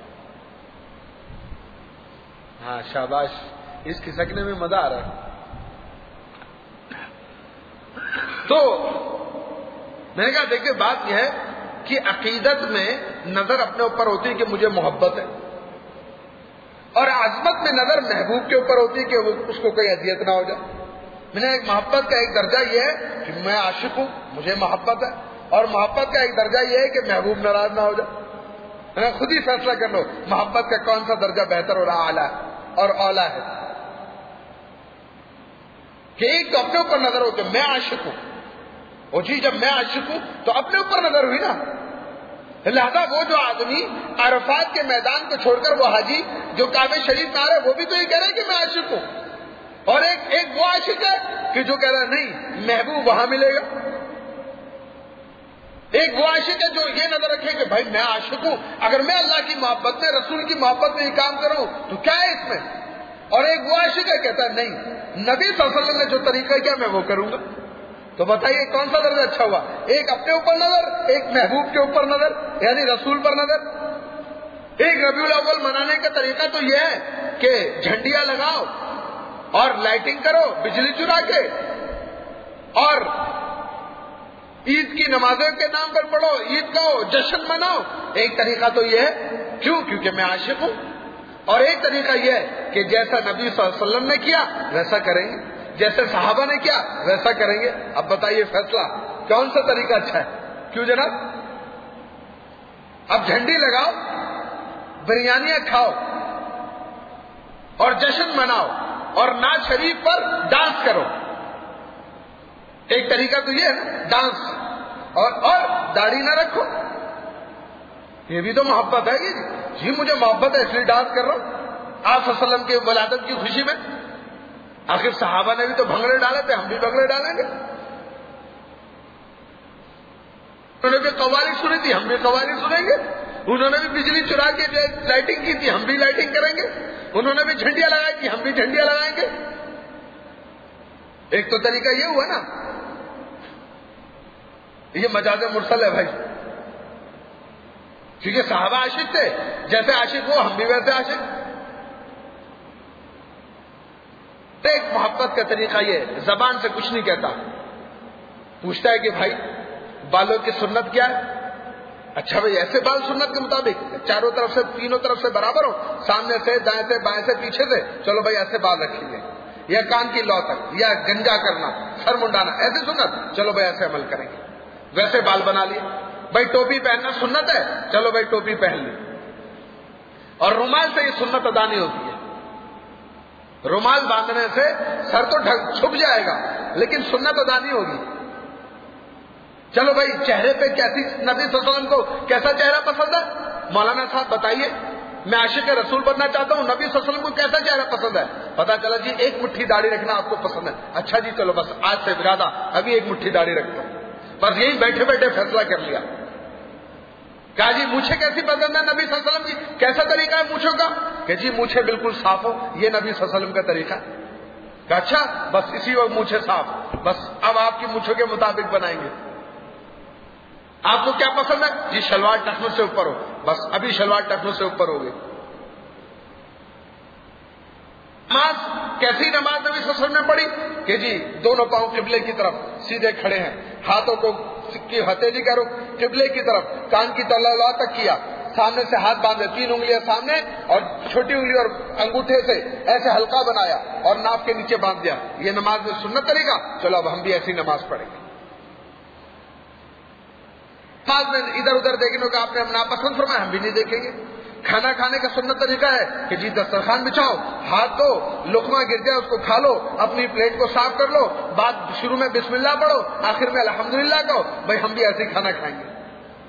ہاں شاباش، اس کھسکنے میں مزہ آ رہا ہے. تو میں نے کہا دیکھیں بات یہ ہے کہ عقیدت میں نظر اپنے اوپر ہوتی ہے کہ مجھے محبت ہے، اور عظمت میں نظر محبوب کے اوپر ہوتی ہے کہ اس کو کوئی اذیت نہ ہو جائے. میں نے ایک محبت کا ایک درجہ یہ ہے کہ میں عاشق ہوں، مجھے محبت ہے، اور محبت کا ایک درجہ یہ ہے کہ محبوب ناراض نہ ہو جائے. خود ہی فیصلہ کر لو محبت کا کون سا درجہ بہتر اور اعلیٰ اور اولا ہے. کہ ایک تو اپنے اوپر نظر ہو کہ میں عاشق ہوں، اور جی جب میں عاشق ہوں تو اپنے اوپر نظر ہوئی نا. لہذا وہ جو آدمی عرفات کے میدان کو چھوڑ کر وہ حاجی جو کعبہ شریف میں آ رہا ہے وہ بھی تو یہ کہہ رہا ہے کہ میں عاشق ہوں، اور ایک وہ عاشق ہے کہ جو کہہ رہا ہے نہیں محبوب وہاں ملے گا. ایک وہ عاشق ہے جو یہ نظر رکھے کہ بھائی میں عاشق ہوں، اگر میں اللہ کی محبت میں، رسول کی محبت میں یہ کام کروں تو کیا ہے اس میں. اور ایک وہ عاشق ہے کہتا ہے نہیں نبی صلی اللہ علیہ وسلم نے جو طریقہ کیا میں وہ کروں گا. تو بتائیے کون سا درجہ اچھا ہوا؟ ایک اپنے اوپر نظر، ایک محبوب کے اوپر نظر یعنی رسول پر نظر. ایک ربیع الاول منانے کا طریقہ تو یہ ہے کہ جھنڈیاں لگاؤ اور لائٹنگ کرو بجلی چرا کے، اور عید کی نمازوں کے نام پر پڑھو، عید کو جشن مناؤ. ایک طریقہ تو یہ ہے، کیوں؟ کیونکہ میں عاشق ہوں. اور ایک طریقہ یہ ہے کہ جیسا نبی صلی اللہ علیہ وسلم نے کیا ویسا کریں گے، جیسے صحابہ نے کیا ویسا کریں گے. اب بتائیے فیصلہ کون سا طریقہ اچھا ہے؟ کیوں جناب؟ اب جھنڈی لگاؤ، بریانیاں کھاؤ اور جشن مناؤ اور ناز شریف پر ڈانس کرو. ایک طریقہ تو یہ ہے نا، ڈانس. اور داڑھی نہ رکھو. یہ بھی تو محبت ہے. جی مجھے محبت ہے اس لیے ڈانس کر رہا ہوں آپ صلی اللہ علیہ وسلم کی ولادت کی خوشی میں. آخر صحابہ نے بھی تو بھنگڑے ڈالے تھے، ہم بھی بھنگڑے ڈالیں گے. انہوں نے بھی قوالی سنی تھی، ہم بھی قوالی سنیں گے. انہوں نے بھی بجلی چرا کے جو لائٹنگ کی تھی، ہم بھی لائٹنگ کریں گے. انہوں نے بھی جھنڈیاں لگائی تھی، ہم بھی جھنڈیاں لگائیں گے. ایک تو طریقہ یہ ہوا نا، یہ مجاز مرسل ہے بھائی. کیونکہ صحابہ عاشق تھے، جیسے عاشق وہ ہم بھی ویسے عاشق. ایک محبت کا طریقہ یہ زبان سے کچھ نہیں کہتا، پوچھتا ہے کہ بھائی بالوں کی سنت کیا ہے؟ اچھا بھائی ایسے بال سنت کے مطابق چاروں طرف سے تینوں طرف سے برابر ہو، سامنے سے دائیں سے بائیں سے پیچھے سے، چلو بھائی ایسے بال رکھیں گے. یا کان کی لو تک، یا گنجا کرنا، سر منڈانا، ایسے سنت، چلو بھائی ایسے عمل کریں گے. ویسے بال بنا لیے. بھائی ٹوپی پہننا سنت ہے، چلو بھائی ٹوپی پہن لی. اور رومال سے یہ سنت ادا نہیں ہوتی ہے. رومال باندھنے سے سر تو چھپ جائے گا لیکن سنت ادا نہیں ہوگی. چلو بھائی چہرے پہ کیسی، نبی صلی اللہ علیہ وسلم کو کیسا چہرہ پسند ہے؟ مولانا صاحب بتائیے، میں عاشق رسول بننا چاہتا ہوں، نبی صلی اللہ علیہ وسلم کو کیسا چہرہ پسند ہے؟ پتا چلا جی ایک مٹھی داڑھی رکھنا آپ کو پسند ہے. اچھا جی چلو بس آج سے ارادہ ابھی ایک مٹھی داڑھی رکھتا ہوں. بس یہی بیٹھے بیٹھے فیصلہ کر لیا. کہا جی مونچھیں کیسی پسند ہے نبی صلی اللہ علیہ وسلم کی؟ کیسا طریقہ ہے مونچھوں کا؟ کہ جی مونچھیں بالکل صاف ہو، یہ نبی صلی اللہ علیہ وسلم کا طریقہ. کہا اچھا بس اسی وقت مونچھیں صاف، بس اب آپ کی مونچھوں کے مطابق بنائیں گے. آپ کو کیا پسند ہے؟ جی شلوار ٹخنوں سے اوپر ہو، بس ابھی شلوار ٹخنوں سے اوپر ہو گئی. نماز کیسی نماز نبی صلی اللہ علیہ وسلم نے پڑھی؟ کہ جی دونوں پاؤں قبلے کی طرف سیدھے کھڑے ہیں، ہاتھوں کو کی ہتھیلی کرو قبلے کی طرف، کان کی تلوار تک کیا، سامنے سے ہاتھ باندھے، 3 انگلیاں سامنے اور چھوٹی انگلی اور انگوٹھے سے ایسے حلقہ بنایا اور ناف کے نیچے باندھ دیا. یہ نماز میں سنت طریقہ. چلو اب ہم بھی ایسی نماز پڑھیں گے. نماز میں ادھر ادھر دیکھنے کا آپ نے ناپسند فرمایا، ہم بھی نہیں دیکھیں گے. کھانا کھانے کا سنت طریقہ ہے کہ جی دسترخوان بچھاؤ، ہاتھ دو، لقمہ گر جائے اس کو کھا لو، اپنی پلیٹ کو صاف کر لو، بعد شروع میں بسم اللہ پڑھو، آخر میں الحمدللہ کہو. بھائی ہم بھی ایسے ہی کھانا کھائیں گے.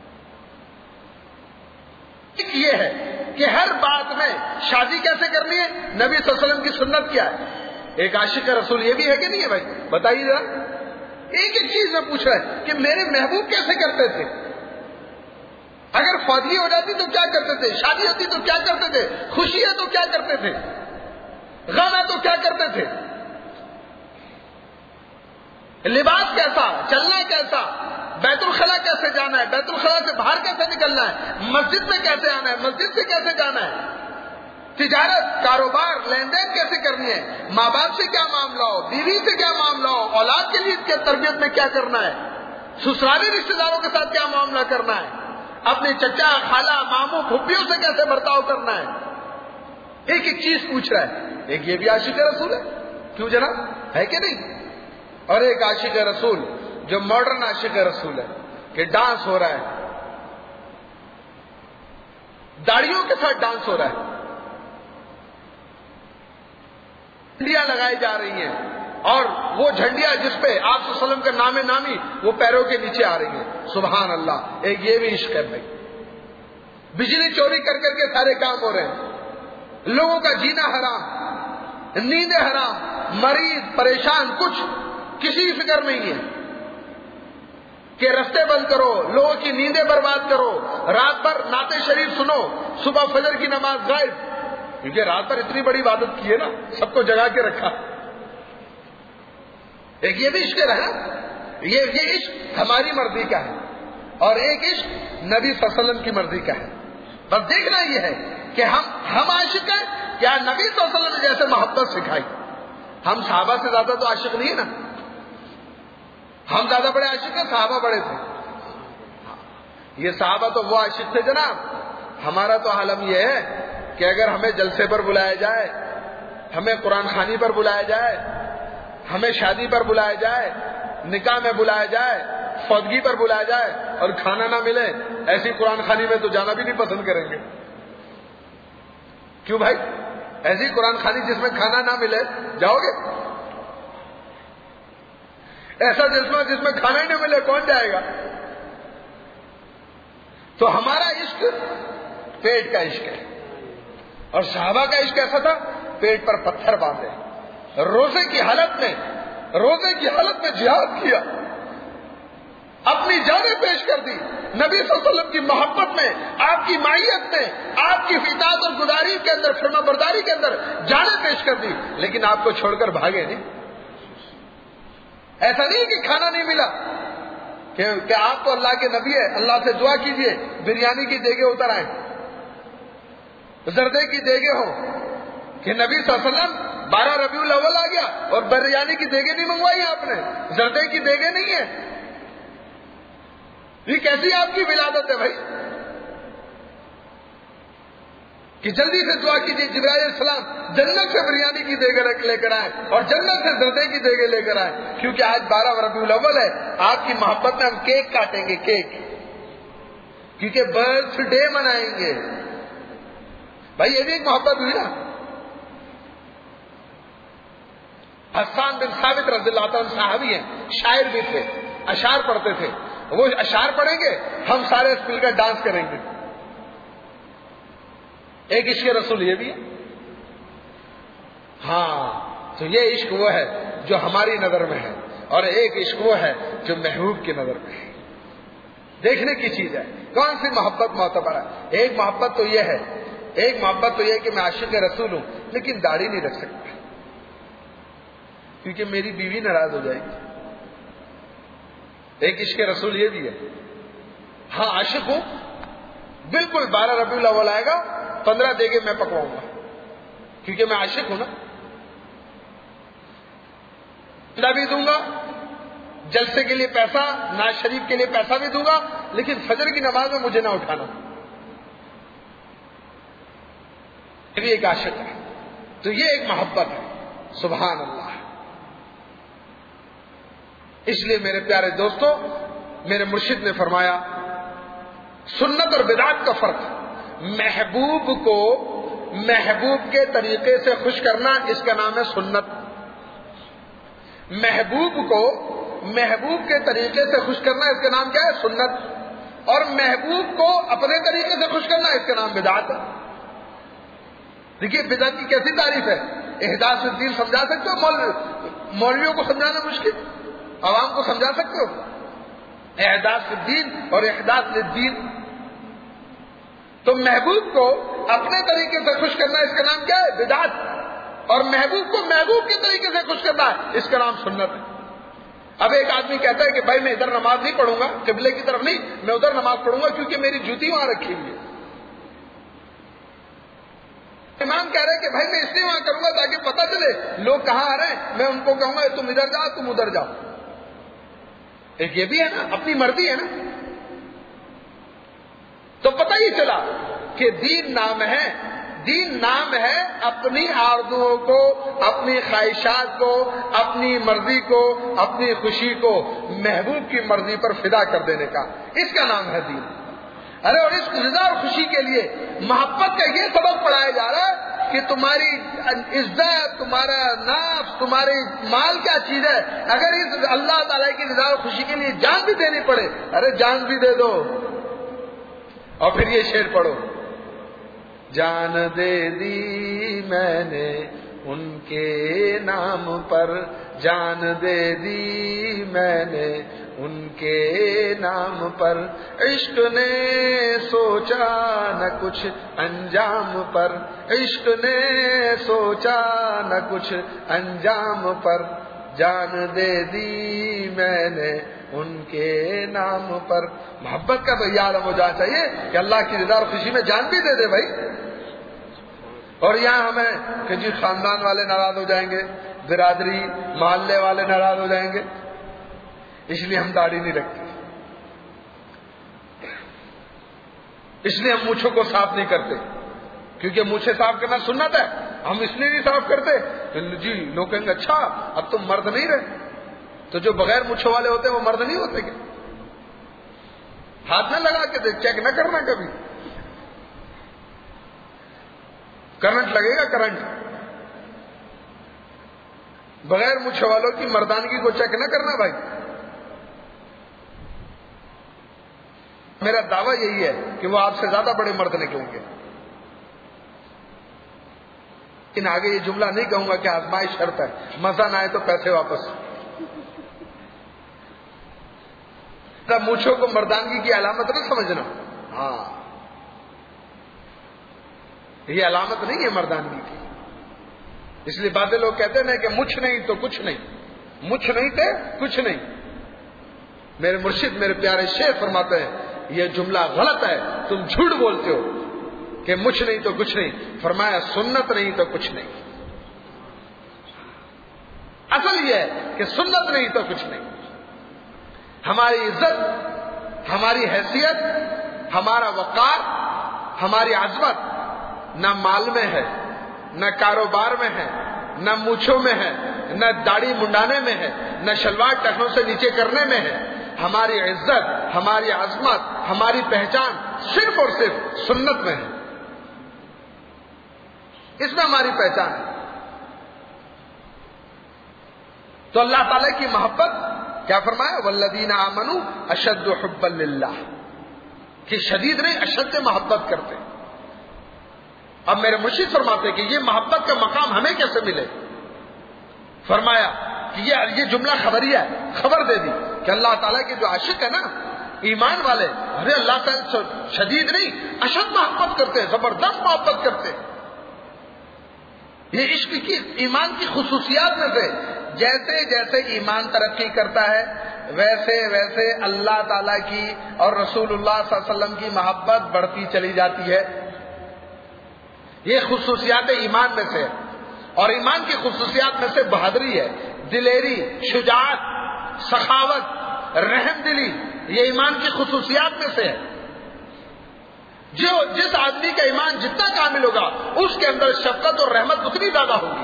یہ ہے کہ ہر بات میں شادی کیسے کرنی ہے، نبی صلی اللہ علیہ وسلم کی سنت کیا ہے. ایک عاشق رسول یہ بھی ہے کہ نہیں ہے بھائی؟ بتائیے ذرا. ایک ایک چیز میں پوچھ رہا ہے کہ میرے محبوب کیسے کرتے تھے، اگر فاضلی ہو جاتی تو کیا کرتے تھے، شادی ہوتی تو کیا کرتے تھے، خوشی ہے تو کیا کرتے تھے، غم ہے تو کیا کرتے تھے، لباس کیسا، چلنا کیسا، بیت الخلا کیسے جانا ہے، بیت الخلا سے باہر کیسے نکلنا ہے، مسجد میں کیسے آنا ہے، مسجد سے کیسے جانا ہے، تجارت کاروبار لین دین کیسے کرنی ہے، ماں باپ سے کیا معاملہ ہو، بیوی سے کیا معاملہ ہو، اولاد کے لیے تربیت میں کیا کرنا ہے، سسرالی رشتے داروں کے ساتھ کیا معاملہ کرنا ہے، اپنے چچا خالہ ماموں پھوپھیوں سے کیسے برتاؤ کرنا ہے. ایک ایک چیز پوچھ رہا ہے. ایک یہ بھی عاشق رسول ہے. کیوں جناب، ہے کہ نہیں؟ اور ایک عاشق رسول جو ماڈرن عاشق رسول ہے کہ ڈانس ہو رہا ہے، داڑیوں کے ساتھ ڈانس ہو رہا ہے، جھنڈیاں لگائی جا رہی ہیں، اور وہ جھنڈیاں جس پہ آپ صلی اللہ علیہ وسلم کا نام نامی وہ پیروں کے نیچے آ رہی ہیں. سبحان اللہ. ایک یہ بھی عشق ہے بھائی. بجلی چوری کر کر کے سارے کام ہو رہے ہیں، لوگوں کا جینا حرام، نیندیں حرام، مریض پریشان، کچھ کسی فکر نہیں ہے کہ رستے بند کرو، لوگوں کی نیندیں برباد کرو، رات بھر نعت شریف سنو، صبح فجر کی نماز غائب، کیونکہ رات بھر اتنی بڑی عبادت کی ہے نا، سب کو جگا کے رکھا. ایک یہ بھی عشق ہے، یہ عشق ہماری مرضی کا ہے، اور ایک عشق نبی صلی اللہ علیہ وسلم کی مرضی کا ہے. بس دیکھنا یہ ہے کہ ہم عاشق ہیں کیا نبی صلی اللہ علیہ وسلم نے جیسے محبت سکھائی. ہم صحابہ سے زیادہ تو عاشق نہیں ہے نا. ہم زیادہ بڑے عاشق ہیں، صحابہ بڑے تھے. یہ صحابہ تو وہ عاشق تھے جناب. ہمارا تو عالم یہ ہے کہ اگر ہمیں جلسے پر بلایا جائے، ہمیں قرآن خوانی پر بلایا جائے، ہمیں شادی پر بلایا جائے، نکاح میں بلایا جائے، فوتگی پر بلایا جائے اور کھانا نہ ملے، ایسی قرآن خوانی میں تو جانا بھی نہیں پسند کریں گے. کیوں بھائی؟ ایسی قرآن خوانی جس میں کھانا نہ ملے جاؤ گے؟ ایسا جلسہ جس میں کھانا ہی نہ ملے کون جائے گا؟ تو ہمارا عشق پیٹ کا عشق ہے. اور صحابہ کا عشق ایسا تھا، پیٹ پر پتھر باندھے، روزے کی حالت میں جہاد کیا، اپنی جانیں پیش کر دی. نبی صلی اللہ علیہ وسلم کی محبت میں، آپ کی معیت میں، آپ کی اطاعت اور گداری کے اندر، فرما برداری کے اندر جانیں پیش کر دی. لیکن آپ کو چھوڑ کر بھاگے نہیں. ایسا نہیں کہ کھانا نہیں ملا، کہ آپ تو اللہ کے نبی ہے، اللہ سے دعا کیجئے بریانی کی دیگیں اتر آئیں، زردے کی دیگیں ہوں. کہ نبی صلی اللہ علیہ وسلم 12 ربیع الاول آ گیا اور بریانی کی دیگیں نہیں منگوائی آپ نے، زردے کی دیگیں نہیں ہیں. یہ کیسی آپ کی ولادت ہے بھائی کہ جلدی سے دعا کیجیے جبرائیل علیہ السلام جنت سے بریانی کی دیگیں لے کر آئے اور جنت سے زردے کی دیگیں لے کر آئے. کیونکہ آج 12 ربیع الاول ہے، آپ کی محبت میں ہم کیک کاٹیں گے، کیک، کیونکہ برتھ ڈے منائیں گے. بھائی یہ بھی ایک محبت ہوئی نا. حسان بن ثابت رضی اللہ عنہ صحابی ہیں، شاعر بھی تھے، اشعار پڑھتے تھے. وہ اشعار پڑھیں گے، ہم سارے مل کر ڈانس کریں گے. ایک عشق رسول یہ بھی ہے. ہاں، تو یہ عشق وہ ہے جو ہماری نظر میں ہے، اور ایک عشق وہ ہے جو محبوب کی نظر میں ہے. دیکھنے کی چیز ہے کون سی محبت معتبر ہے. ایک محبت تو یہ ہے کہ میں عاشق رسول ہوں لیکن داڑھی نہیں رکھ سکتا کیونکہ میری بیوی ناراض ہو جائے گی. ایک عشق رسول یہ بھی ہے. ہاں عاشق ہوں، بالکل 12 ربیع الاول آئے گا 15 دیگیں میں پکواؤں گا کیونکہ میں عاشق ہوں نا. بھی دوں گا، جلسے کے لیے پیسہ، ناز شریف کے لیے پیسہ بھی دوں گا، لیکن فجر کی نماز میں مجھے نہ اٹھانا. یہ بھی ایک عاشق ہے. تو یہ ایک محبت ہے. سبحان اللہ. اس لیے میرے پیارے دوستو، میرے مرشد نے فرمایا سنت اور بدعت کا فرق، محبوب کو محبوب کے طریقے سے خوش کرنا اس کا نام ہے سنت. محبوب کو محبوب کے طریقے سے خوش کرنا اس کا نام کیا ہے؟ سنت. اور محبوب کو اپنے طریقے سے خوش کرنا اس کا نام بدعت ہے. دیکھیے بدعت کی کیسی تعریف ہے. احداث الدین سمجھا سکتے ہو؟ مولویوں کو سمجھانا مشکل، عوام کو سمجھا سکتے ہو؟ احداث الدین اور احداث للدین. تو محبوب کو اپنے طریقے سے خوش کرنا اس کا نام کیا ہے؟ بدعت. اور محبوب کو محبوب کے طریقے سے خوش کرنا اس کا نام سنت ہے. اب ایک آدمی کہتا ہے کہ بھائی میں ادھر نماز نہیں پڑھوں گا، قبلے کی طرف نہیں، میں ادھر نماز پڑھوں گا کیونکہ میری جوتی وہاں رکھی ہوئی ہے. امام کہہ رہے ہیں کہ بھائی میں اس لیے وہاں کروں گا تاکہ پتہ چلے لوگ کہاں آ رہے ہیں، میں ان کو کہوں گا تم ادھر جاؤ، تم ادھر جاؤ. ایک یہ بھی ہے نا، اپنی مرضی ہے نا. تو پتہ ہی چلا کہ دین نام ہے. دین نام ہے اپنی آرزوؤں کو، اپنی خواہشات کو، اپنی مرضی کو، اپنی خوشی کو محبوب کی مرضی پر فدا کر دینے کا. اس کا نام ہے دین. ارے اور اس رضا اور خوشی کے لیے محبت کا یہ سبق پڑھایا جا رہا ہے کہ تمہاری عزت، تمہارا نفس، تمہاری مال کیا چیز ہے. اگر اس اللہ تعالیٰ کی رضا اور خوشی کے لیے جان بھی دینی پڑے، ارے جان بھی دے دو. اور پھر یہ شعر پڑھو، جان دے دی میں نے ان کے نام پر، جان دے دی میں نے ان کے نام پر، عشق نے سوچا نہ کچھ انجام پر، عشق نے سوچا نہ کچھ انجام پر، جان دے دی میں نے ان کے نام پر. محبت کا بھئی عالم ہو جانا چاہیے کہ اللہ کی رضا اور خوشی میں جان بھی دے دے بھائی. اور یہاں ہمیں کہ جی خاندان والے ناراض ہو جائیں گے، برادری محلے والے ناراض ہو جائیں گے. اس لیے ہم داڑھی نہیں رکھتے، اس لیے ہم مونچھوں کو صاف نہیں کرتے، کیونکہ مونچھیں صاف کرنا سنت ہے، ہم اس لیے نہیں صاف کرتے جی لوگ کہیں گے اچھا اب تم مرد نہیں رہے، تو جو بغیر مونچھوں والے ہوتے ہیں وہ مرد نہیں ہوتے کیا؟ ہاتھ نہ لگا کے چیک نہ کرنا، کبھی کرنٹ لگے گا، کرنٹ بغیر مونچھوں والوں کی مردانگی کو چیک نہ کرنا بھائی۔ میرا دعویٰ یہی ہے کہ وہ آپ سے زیادہ بڑے مرد نکلیں گے، لیکن آگے یہ جملہ نہیں کہوں گا کہ آزمائش شرط ہے، مزہ نہ آئے تو پیسے واپس۔ مونچھوں کو مردانگی کی علامت نہ سمجھنا، ہاں یہ علامت نہیں ہے مردانگی کی، اس لیے بعض لوگ کہتے ہیں کہ مچھ نہیں تو کچھ نہیں، مچھ نہیں تھے کچھ نہیں۔ میرے مرشد میرے پیارے شیخ فرماتے ہیں یہ جملہ غلط ہے، تم جھوٹ بولتے ہو کہ مچھ نہیں تو کچھ نہیں، فرمایا سنت نہیں تو کچھ نہیں۔ اصل یہ ہے کہ سنت نہیں تو کچھ نہیں۔ ہماری عزت، ہماری حیثیت، ہمارا وقار، ہماری عظمت نہ مال میں ہے، نہ کاروبار میں ہے، نہ مونچھوں میں ہے، نہ داڑھی منڈانے میں ہے، نہ شلوار ٹخنوں سے نیچے کرنے میں ہے۔ ہماری عزت، ہماری عظمت، ہماری پہچان صرف اور صرف سنت میں ہے، اس میں ہماری پہچان ہے۔ تو اللہ تعالی کی محبت کیا فرمایا؟ والذین آمنوا اشد حبا للہ، کہ شدید نہیں اشد محبت کرتے۔ اب میرے مرشد فرماتے کہ یہ محبت کا مقام ہمیں کیسے ملے؟ فرمایا کہ یہ جملہ خبریہ ہے، خبر دے دی کہ اللہ تعالیٰ کے جو عاشق ہے نا، ایمان والے، ارے اللہ تعالیٰ شدید نہیں اشد محبت کرتے ہیں، زبردست محبت کرتے ہیں۔ یہ عشق کی ایمان کی خصوصیات میں سے، جیسے جیسے ایمان ترقی کرتا ہے ویسے ویسے اللہ تعالیٰ کی اور رسول اللہ صلی اللہ علیہ وسلم کی محبت بڑھتی چلی جاتی ہے۔ یہ خصوصیات ایمان میں سے، اور ایمان کی خصوصیات میں سے بہادری ہے، دلیری، شجاعت، سخاوت، رحم دلی، یہ ایمان کی خصوصیات میں سے ہے۔ جس آدمی کا ایمان جتنا کامل ہوگا اس کے اندر شفقت اور رحمت اتنی زیادہ ہوگی،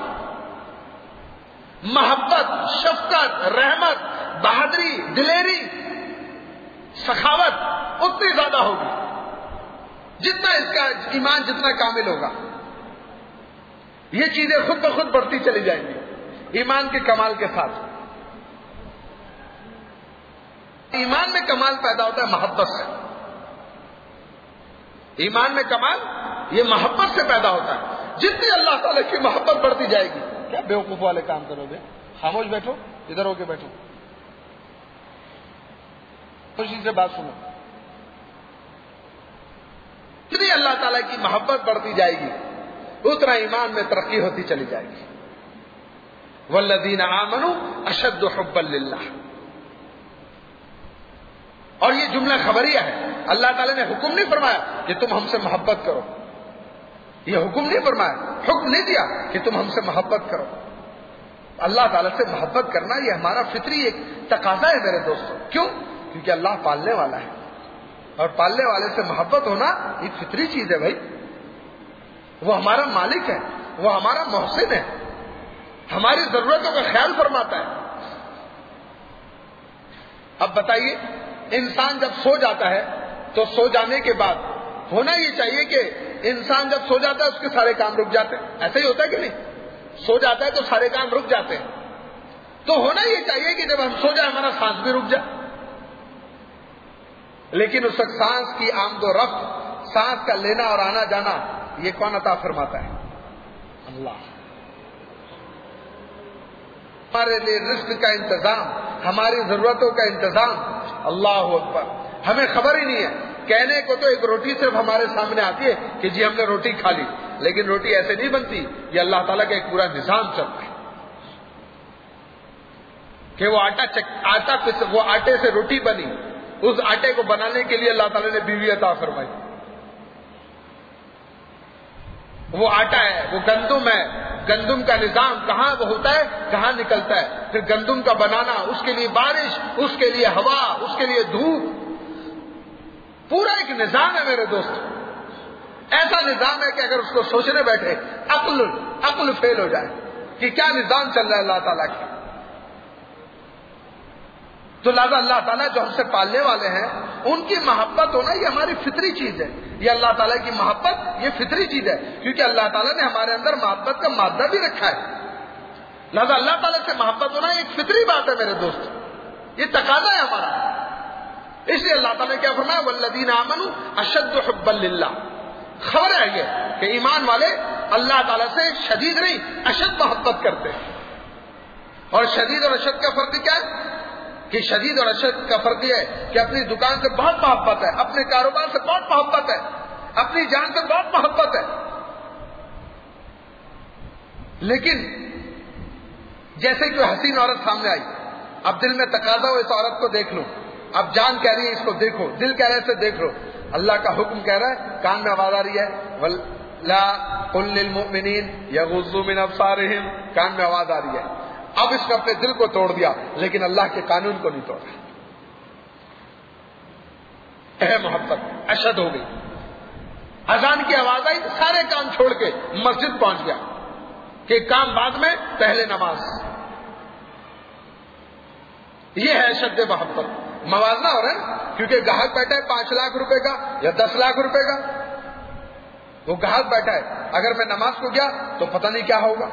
محبت، شفقت، رحمت، بہادری، دلیری، سخاوت اتنی زیادہ ہوگی جتنا اس کا ایمان جتنا کامل ہوگا۔ یہ چیزیں خود بخود بڑھتی چلی جائیں گی ایمان کے کمال کے ساتھ۔ ایمان میں کمال پیدا ہوتا ہے محبت سے، ایمان میں کمال یہ محبت سے پیدا ہوتا ہے۔ جتنی اللہ تعالیٰ کی محبت بڑھتی جائے گی، کیا بیوقوف والے کام کرو گے؟ خاموش بیٹھو، ادھر ہو کے بیٹھو، خوشی سے بات سنو۔ جتنی اللہ تعالیٰ کی محبت بڑھتی جائے گی اتنا ایمان میں ترقی ہوتی چلی جائے گی۔ والذین آمنوا اشد حبا للہ، اور یہ جملہ خبریہ ہے۔ اللہ تعالیٰ نے حکم نہیں فرمایا کہ تم ہم سے محبت کرو، یہ حکم نہیں فرمایا، حکم نہیں دیا کہ تم ہم سے محبت کرو۔ اللہ تعالیٰ سے محبت کرنا یہ ہمارا فطری ایک تقاضا ہے میرے دوستوں۔ کیوں؟ کیونکہ اللہ پالنے والا ہے، اور پالنے والے سے محبت ہونا یہ فطری چیز ہے بھائی۔ وہ ہمارا مالک ہے، وہ ہمارا محسن ہے، ہماری ضرورتوں کا خیال فرماتا ہے۔ اب بتائیے، انسان جب سو جاتا ہے تو سو جانے کے بعد ہونا یہ چاہیے کہ انسان جب سو جاتا ہے اس کے سارے کام رک جاتے ہیں، ایسا ہی ہوتا ہے کہ نہیں؟ سو جاتا ہے تو سارے کام رک جاتے ہیں، تو ہونا یہ چاہیے کہ جب ہم سو جائیں ہمارا سانس بھی رک جائے۔ لیکن اس وقت سانس کی آمد و رفت، سانس کا لینا اور آنا جانا، یہ کون عطا فرماتا ہے؟ اللہ۔ ہمارے لیے رزق کا انتظام، ہماری ضرورتوں کا انتظام، اللہ اکبر، ہمیں خبر ہی نہیں ہے۔ کہنے کو تو ایک روٹی صرف ہمارے سامنے آتی ہے کہ جی ہم نے روٹی کھا لی، لیکن روٹی ایسے نہیں بنتی، یہ اللہ تعالیٰ کا ایک پورا نظام چلتا ہے کہ وہ وہ آٹے سے روٹی بنی، اس آٹے کو بنانے کے لیے اللہ تعالیٰ نے بیوی عطا فرمائی۔ وہ آٹا ہے، وہ گندم ہے، گندم کا نظام کہاں وہ ہوتا ہے، کہاں نکلتا ہے، پھر گندم کا بنانا، اس کے لیے بارش، اس کے لیے ہوا، اس کے لیے دھوپ، پورا ایک نظام ہے میرے دوست۔ ایسا نظام ہے کہ اگر اس کو سوچنے بیٹھے عقل فیل ہو جائے کہ کیا نظام چل رہا ہے اللہ تعالیٰ کی۔ تو لہٰذا اللہ تعالیٰ جو ہم سے پالنے والے ہیں ان کی محبت ہونا یہ ہماری فطری چیز ہے، یہ اللہ تعالیٰ کی محبت یہ فطری چیز ہے، کیونکہ اللہ تعالیٰ نے ہمارے اندر محبت کا مادہ بھی رکھا ہے۔ لہٰذا اللہ تعالیٰ سے محبت ہونا ایک فطری بات ہے میرے دوست، یہ تقاضا ہے ہمارا۔ اس لیے اللہ تعالیٰ نے کیا فرمایا، والذین آمنوا اشد حبا للہ۔ خبر ہے یہ کہ ایمان والے اللہ تعالیٰ سے شدید نہیں اشد محبت کرتے ہیں۔ اور شدید اور اشد کا فرق کیا ہے کہ شدید اور اشد کا فرق یہ ہے کہ اپنی دکان سے بہت محبت ہے، اپنے کاروبار سے بہت محبت ہے، اپنی جان سے بہت محبت ہے، لیکن جیسے کوئی حسین عورت سامنے آئی، اب دل میں تقاضا ہو اس عورت کو دیکھ لو، اب جان کہہ رہی ہے اس کو دیکھو، دل کہہ رہا ہے اسے دیکھ لو، اللہ کا حکم کہہ رہا ہے، کان میں آواز آ رہی ہے وَلَا قُلْ لِلْمُؤْمِنِينَ يَغُضُّوا مِنْ أَبْصَارِهِمْ، کان میں آواز آ رہی ہے۔ اب اس نے اپنے دل کو توڑ دیا لیکن اللہ کے قانون کو نہیں توڑا۔ محبت اشد ہو گئی، اذان کی آواز آئی سارے کام چھوڑ کے مسجد پہنچ گیا کہ کام بعد میں پہلے نماز۔ یہ ہے اشد محبت۔ موازنہ ہو رہا ہے کیونکہ گاہک بیٹھا ہے 5 لاکھ روپے کا یا 10 لاکھ روپے کا، وہ گاہک بیٹھا ہے، اگر میں نماز کو گیا تو پتہ نہیں کیا ہوگا۔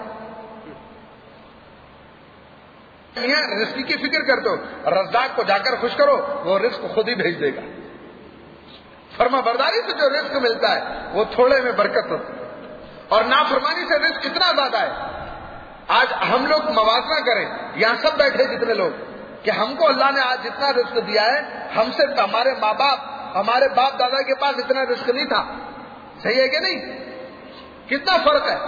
رزق کی فکر کرتے ہو، رزاق کو جا کر خوش کرو، وہ رزق خود ہی بھیج دے گا۔ فرما برداری سے جو رزق ملتا ہے وہ تھوڑے میں برکت ہوتی ہے، اور نافرمانی سے رزق کتنا زیادہ ہے۔ آج ہم لوگ موازنہ کریں، یہاں سب بیٹھے جتنے لوگ، کہ ہم کو اللہ نے آج جتنا رزق دیا ہے، ہم سے ہمارے ماں باپ، ہمارے باپ دادا کے پاس اتنا رزق نہیں تھا، صحیح ہے کہ نہیں؟ کتنا فرق ہے۔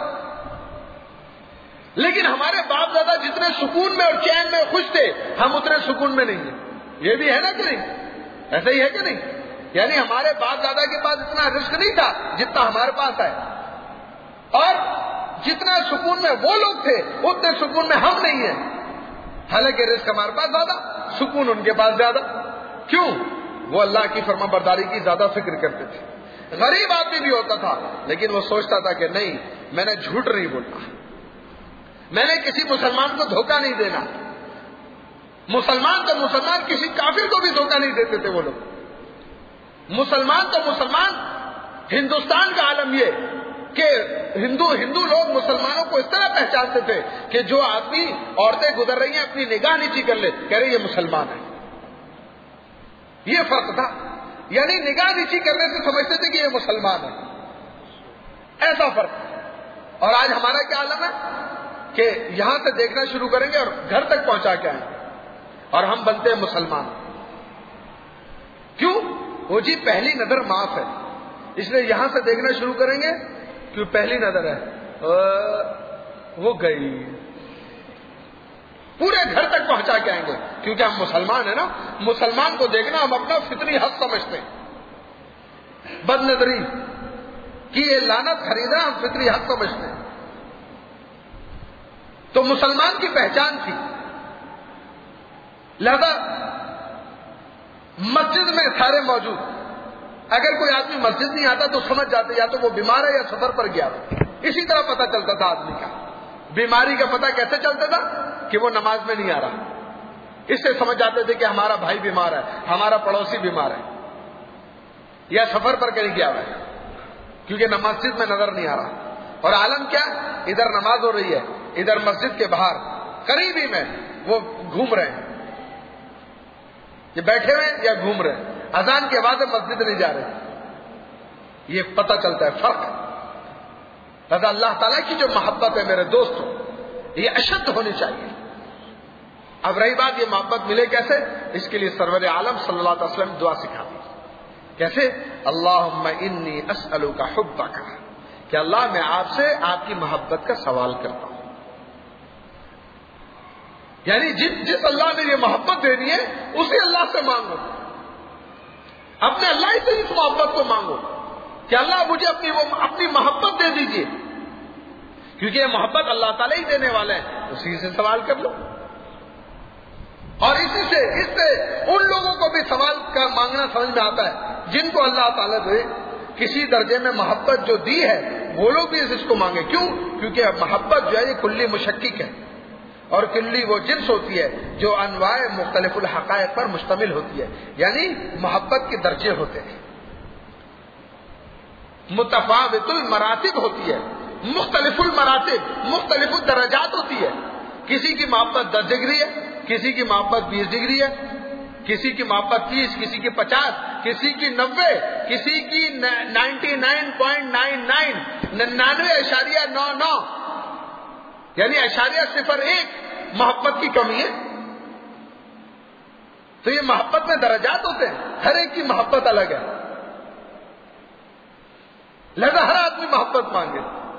لیکن ہمارے باپ دادا جتنے سکون میں اور چین میں خوش تھے، ہم اتنے سکون میں نہیں ہیں۔ یہ بھی ہے نا کہ نہیں؟ ایسا ہی ہے کہ نہیں؟ یعنی ہمارے باپ دادا کے پاس اتنا رزق نہیں تھا جتنا ہمارے پاس ہے، اور جتنا سکون میں وہ لوگ تھے اتنے سکون میں ہم نہیں ہیں۔ حالانکہ رزق ہمارے پاس زیادہ، سکون ان کے پاس زیادہ۔ کیوں؟ وہ اللہ کی فرما برداری کی زیادہ فکر کرتے تھے۔ غریب آدمی بھی ہوتا تھا لیکن وہ سوچتا تھا کہ نہیں، میں نے جھوٹ نہیں بولنا، میں نے کسی مسلمان کو دھوکہ نہیں دینا۔ مسلمان تو مسلمان، کسی کافر کو بھی دھوکہ نہیں دیتے تھے وہ لوگ۔ مسلمان تو مسلمان، ہندوستان کا عالم یہ کہ ہندو لوگ مسلمانوں کو اس طرح پہچانتے تھے کہ جو آدمی، عورتیں گزر رہی ہیں اپنی نگاہ نیچی کر لے، کہہ رہے یہ مسلمان ہے۔ یہ فرق تھا، یعنی نگاہ نیچی کرنے سے سمجھتے تھے کہ یہ مسلمان ہے، ایسا فرق۔ اور آج ہمارا کیا عالم ہے کہ یہاں سے دیکھنا شروع کریں گے اور گھر تک پہنچا کے آئیں گے اور ہم بنتے ہیں مسلمان۔ کیوں؟ وہ جی پہلی نظر معاف ہے، اس لیے یہاں سے دیکھنا شروع کریں گے، کیوں پہلی نظر ہے وہ گئی، پورے گھر تک پہنچا کے آئیں گے، کیونکہ ہم مسلمان ہیں نا۔ مسلمان کو دیکھنا ہم اپنا فطری حق سمجھتے ہیں، بد نظری کی یہ لعنت خریدنا ہم فطری حق سمجھتے ہیں۔ تو مسلمان کی پہچان تھی، لہذا مسجد میں سارے موجود۔ اگر کوئی آدمی مسجد نہیں آتا تو سمجھ جاتے یا تو وہ بیمار ہے یا سفر پر گیا۔ اسی طرح پتہ چلتا تھا آدمی کا۔ بیماری کا پتہ کیسے چلتا تھا کہ وہ نماز میں نہیں آ رہا، اس سے سمجھ جاتے تھے کہ ہمارا بھائی بیمار ہے، ہمارا پڑوسی بیمار ہے، یا سفر پر کہیں گیا ہے، کیونکہ مسجد میں نظر نہیں آ رہا۔ اور عالم کیا، ادھر نماز ہو رہی ہے، ادھر مسجد کے باہر قریبی میں وہ گھوم رہے ہیں، یہ بیٹھے ہوئے یا گھوم رہے ہیں، اذان کے بعد مسجد نہیں جا رہے۔ یہ پتہ چلتا ہے فرق۔ لہذا اللہ تعالیٰ کی جو محبت ہے میرے دوستوں، یہ اشد ہونی چاہیے۔ اب رہی بات یہ محبت ملے کیسے، اس کے لیے سرور عالم صلی اللہ علیہ وسلم دعا سکھا دی۔ کیسے؟ اللہم انی اسألک حبک، کہ اللہ میں آپ سے آپ کی محبت کا سوال کرتا ہوں۔ یعنی جس اللہ نے یہ محبت دینی ہے اسی اللہ سے مانگو، اپنے اللہ سے اس محبت کو مانگو کہ اللہ مجھے اپنی محبت دے دیجیے، کیونکہ یہ محبت اللہ تعالیٰ ہی دینے والے ہیں، اسی سے سوال کر لو. اور اس سے ان لوگوں کو بھی سوال کا مانگنا سمجھ میں آتا ہے جن کو اللہ تعالیٰ نے کسی درجے میں محبت جو دی ہے، وہ لوگ بھی اس کو مانگے. کیوں؟ کیونکہ محبت جو ہے یہ کلی مشکک ہے، اور کلی وہ جنس ہوتی ہے جو انواع مختلف الحقائق پر مشتمل ہوتی ہے. یعنی محبت کے درجے ہوتے ہیں، متفاوت المراتب ہوتی ہے، مختلف المراتب، مختلف الدرجات ہوتی ہے. کسی کی محبت 10 ڈگری ہے، کسی کی محبت 20 ڈگری ہے، کسی کی محبت 30، کسی کی 50، کسی کی 90، کسی کی 99.99 99.99 یعنی 0.01 محبت کی کمی ہے. تو یہ محبت میں درجات ہوتے ہیں، ہر ایک کی محبت الگ ہے. لہذا ہر آدمی محبت مانگے،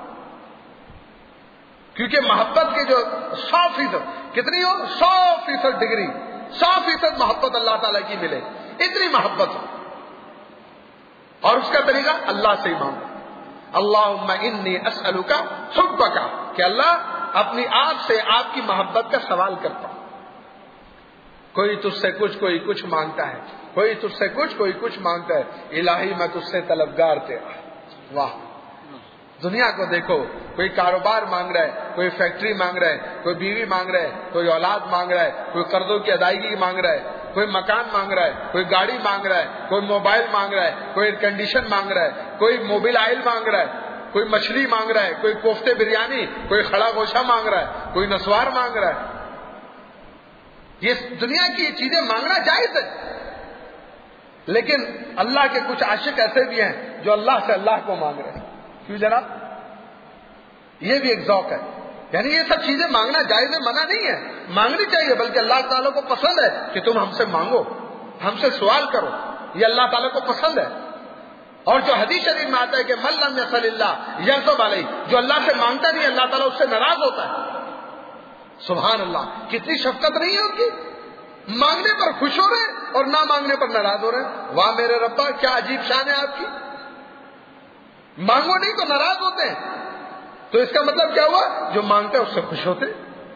کیونکہ محبت کے جو 100% کتنی ہو، 100% ڈگری، 100% محبت اللہ تعالیٰ کی ملے، اتنی محبت ہو. اور اس کا طریقہ اللہ سے ہی مانگو. اللہم انی اسألک حبک، کہ اللہ اپنی آپ سے آپ کی محبت کا سوال کرتا ہوں. کوئی تجھ سے کچھ، کوئی کچھ مانگتا ہے، کوئی تجھ سے کچھ، کوئی کچھ مانگتا ہے. الہی میں تجھ سے طلبگار تیرا. واہ، دنیا کو دیکھو، کوئی کاروبار مانگ رہا ہے، کوئی فیکٹری مانگ رہا ہے، کوئی بیوی مانگ رہا ہے، کوئی اولاد مانگ رہا ہے، کوئی قرضوں کی ادائیگی مانگ رہا ہے، کوئی مکان مانگ رہا ہے، کوئی گاڑی مانگ رہا ہے، کوئی موبائل مانگ رہا ہے، کوئی ایئر کنڈیشن مانگ رہا ہے، کوئی موبل آئل مانگ رہا ہے، کوئی مچھلی مانگ رہا ہے، کوئی کوفتے بریانی، کوئی کھڑا گوشہ مانگ رہا ہے، کوئی نسوار مانگ رہا ہے. یہ دنیا کی چیزیں مانگنا جائز ہے، لیکن اللہ کے کچھ عاشق ایسے بھی ہیں جو اللہ سے اللہ کو مانگ رہے ہیں. کیوں جناب؟ یہ بھی ایک ذوق ہے. یعنی یہ سب چیزیں مانگنا جائز ہے، منع نہیں ہے، مانگنی چاہیے، بلکہ اللہ تعالیٰ کو پسند ہے کہ تم ہم سے مانگو، ہم سے سوال کرو. یہ اللہ تعالیٰ کو پسند ہے. اور جو حدیث شریف میں آتا ہے کہ من لم یسل اللہ یغضب علیہ، جو اللہ سے مانگتا نہیں اللہ تعالیٰ اس سے ناراض ہوتا ہے. سبحان اللہ، کتنی شفقت نہیں ہے ان کی. مانگنے پر خوش ہو رہے ہیں اور نہ مانگنے پر ناراض ہو رہے ہیں. واہ میرے ربا، کیا عجیب شان ہے آپ کی. مانگو نہیں تو ناراض ہوتے ہیں. تو اس کا مطلب کیا ہوا؟ جو مانگتے ہیں اس سے خوش ہوتے.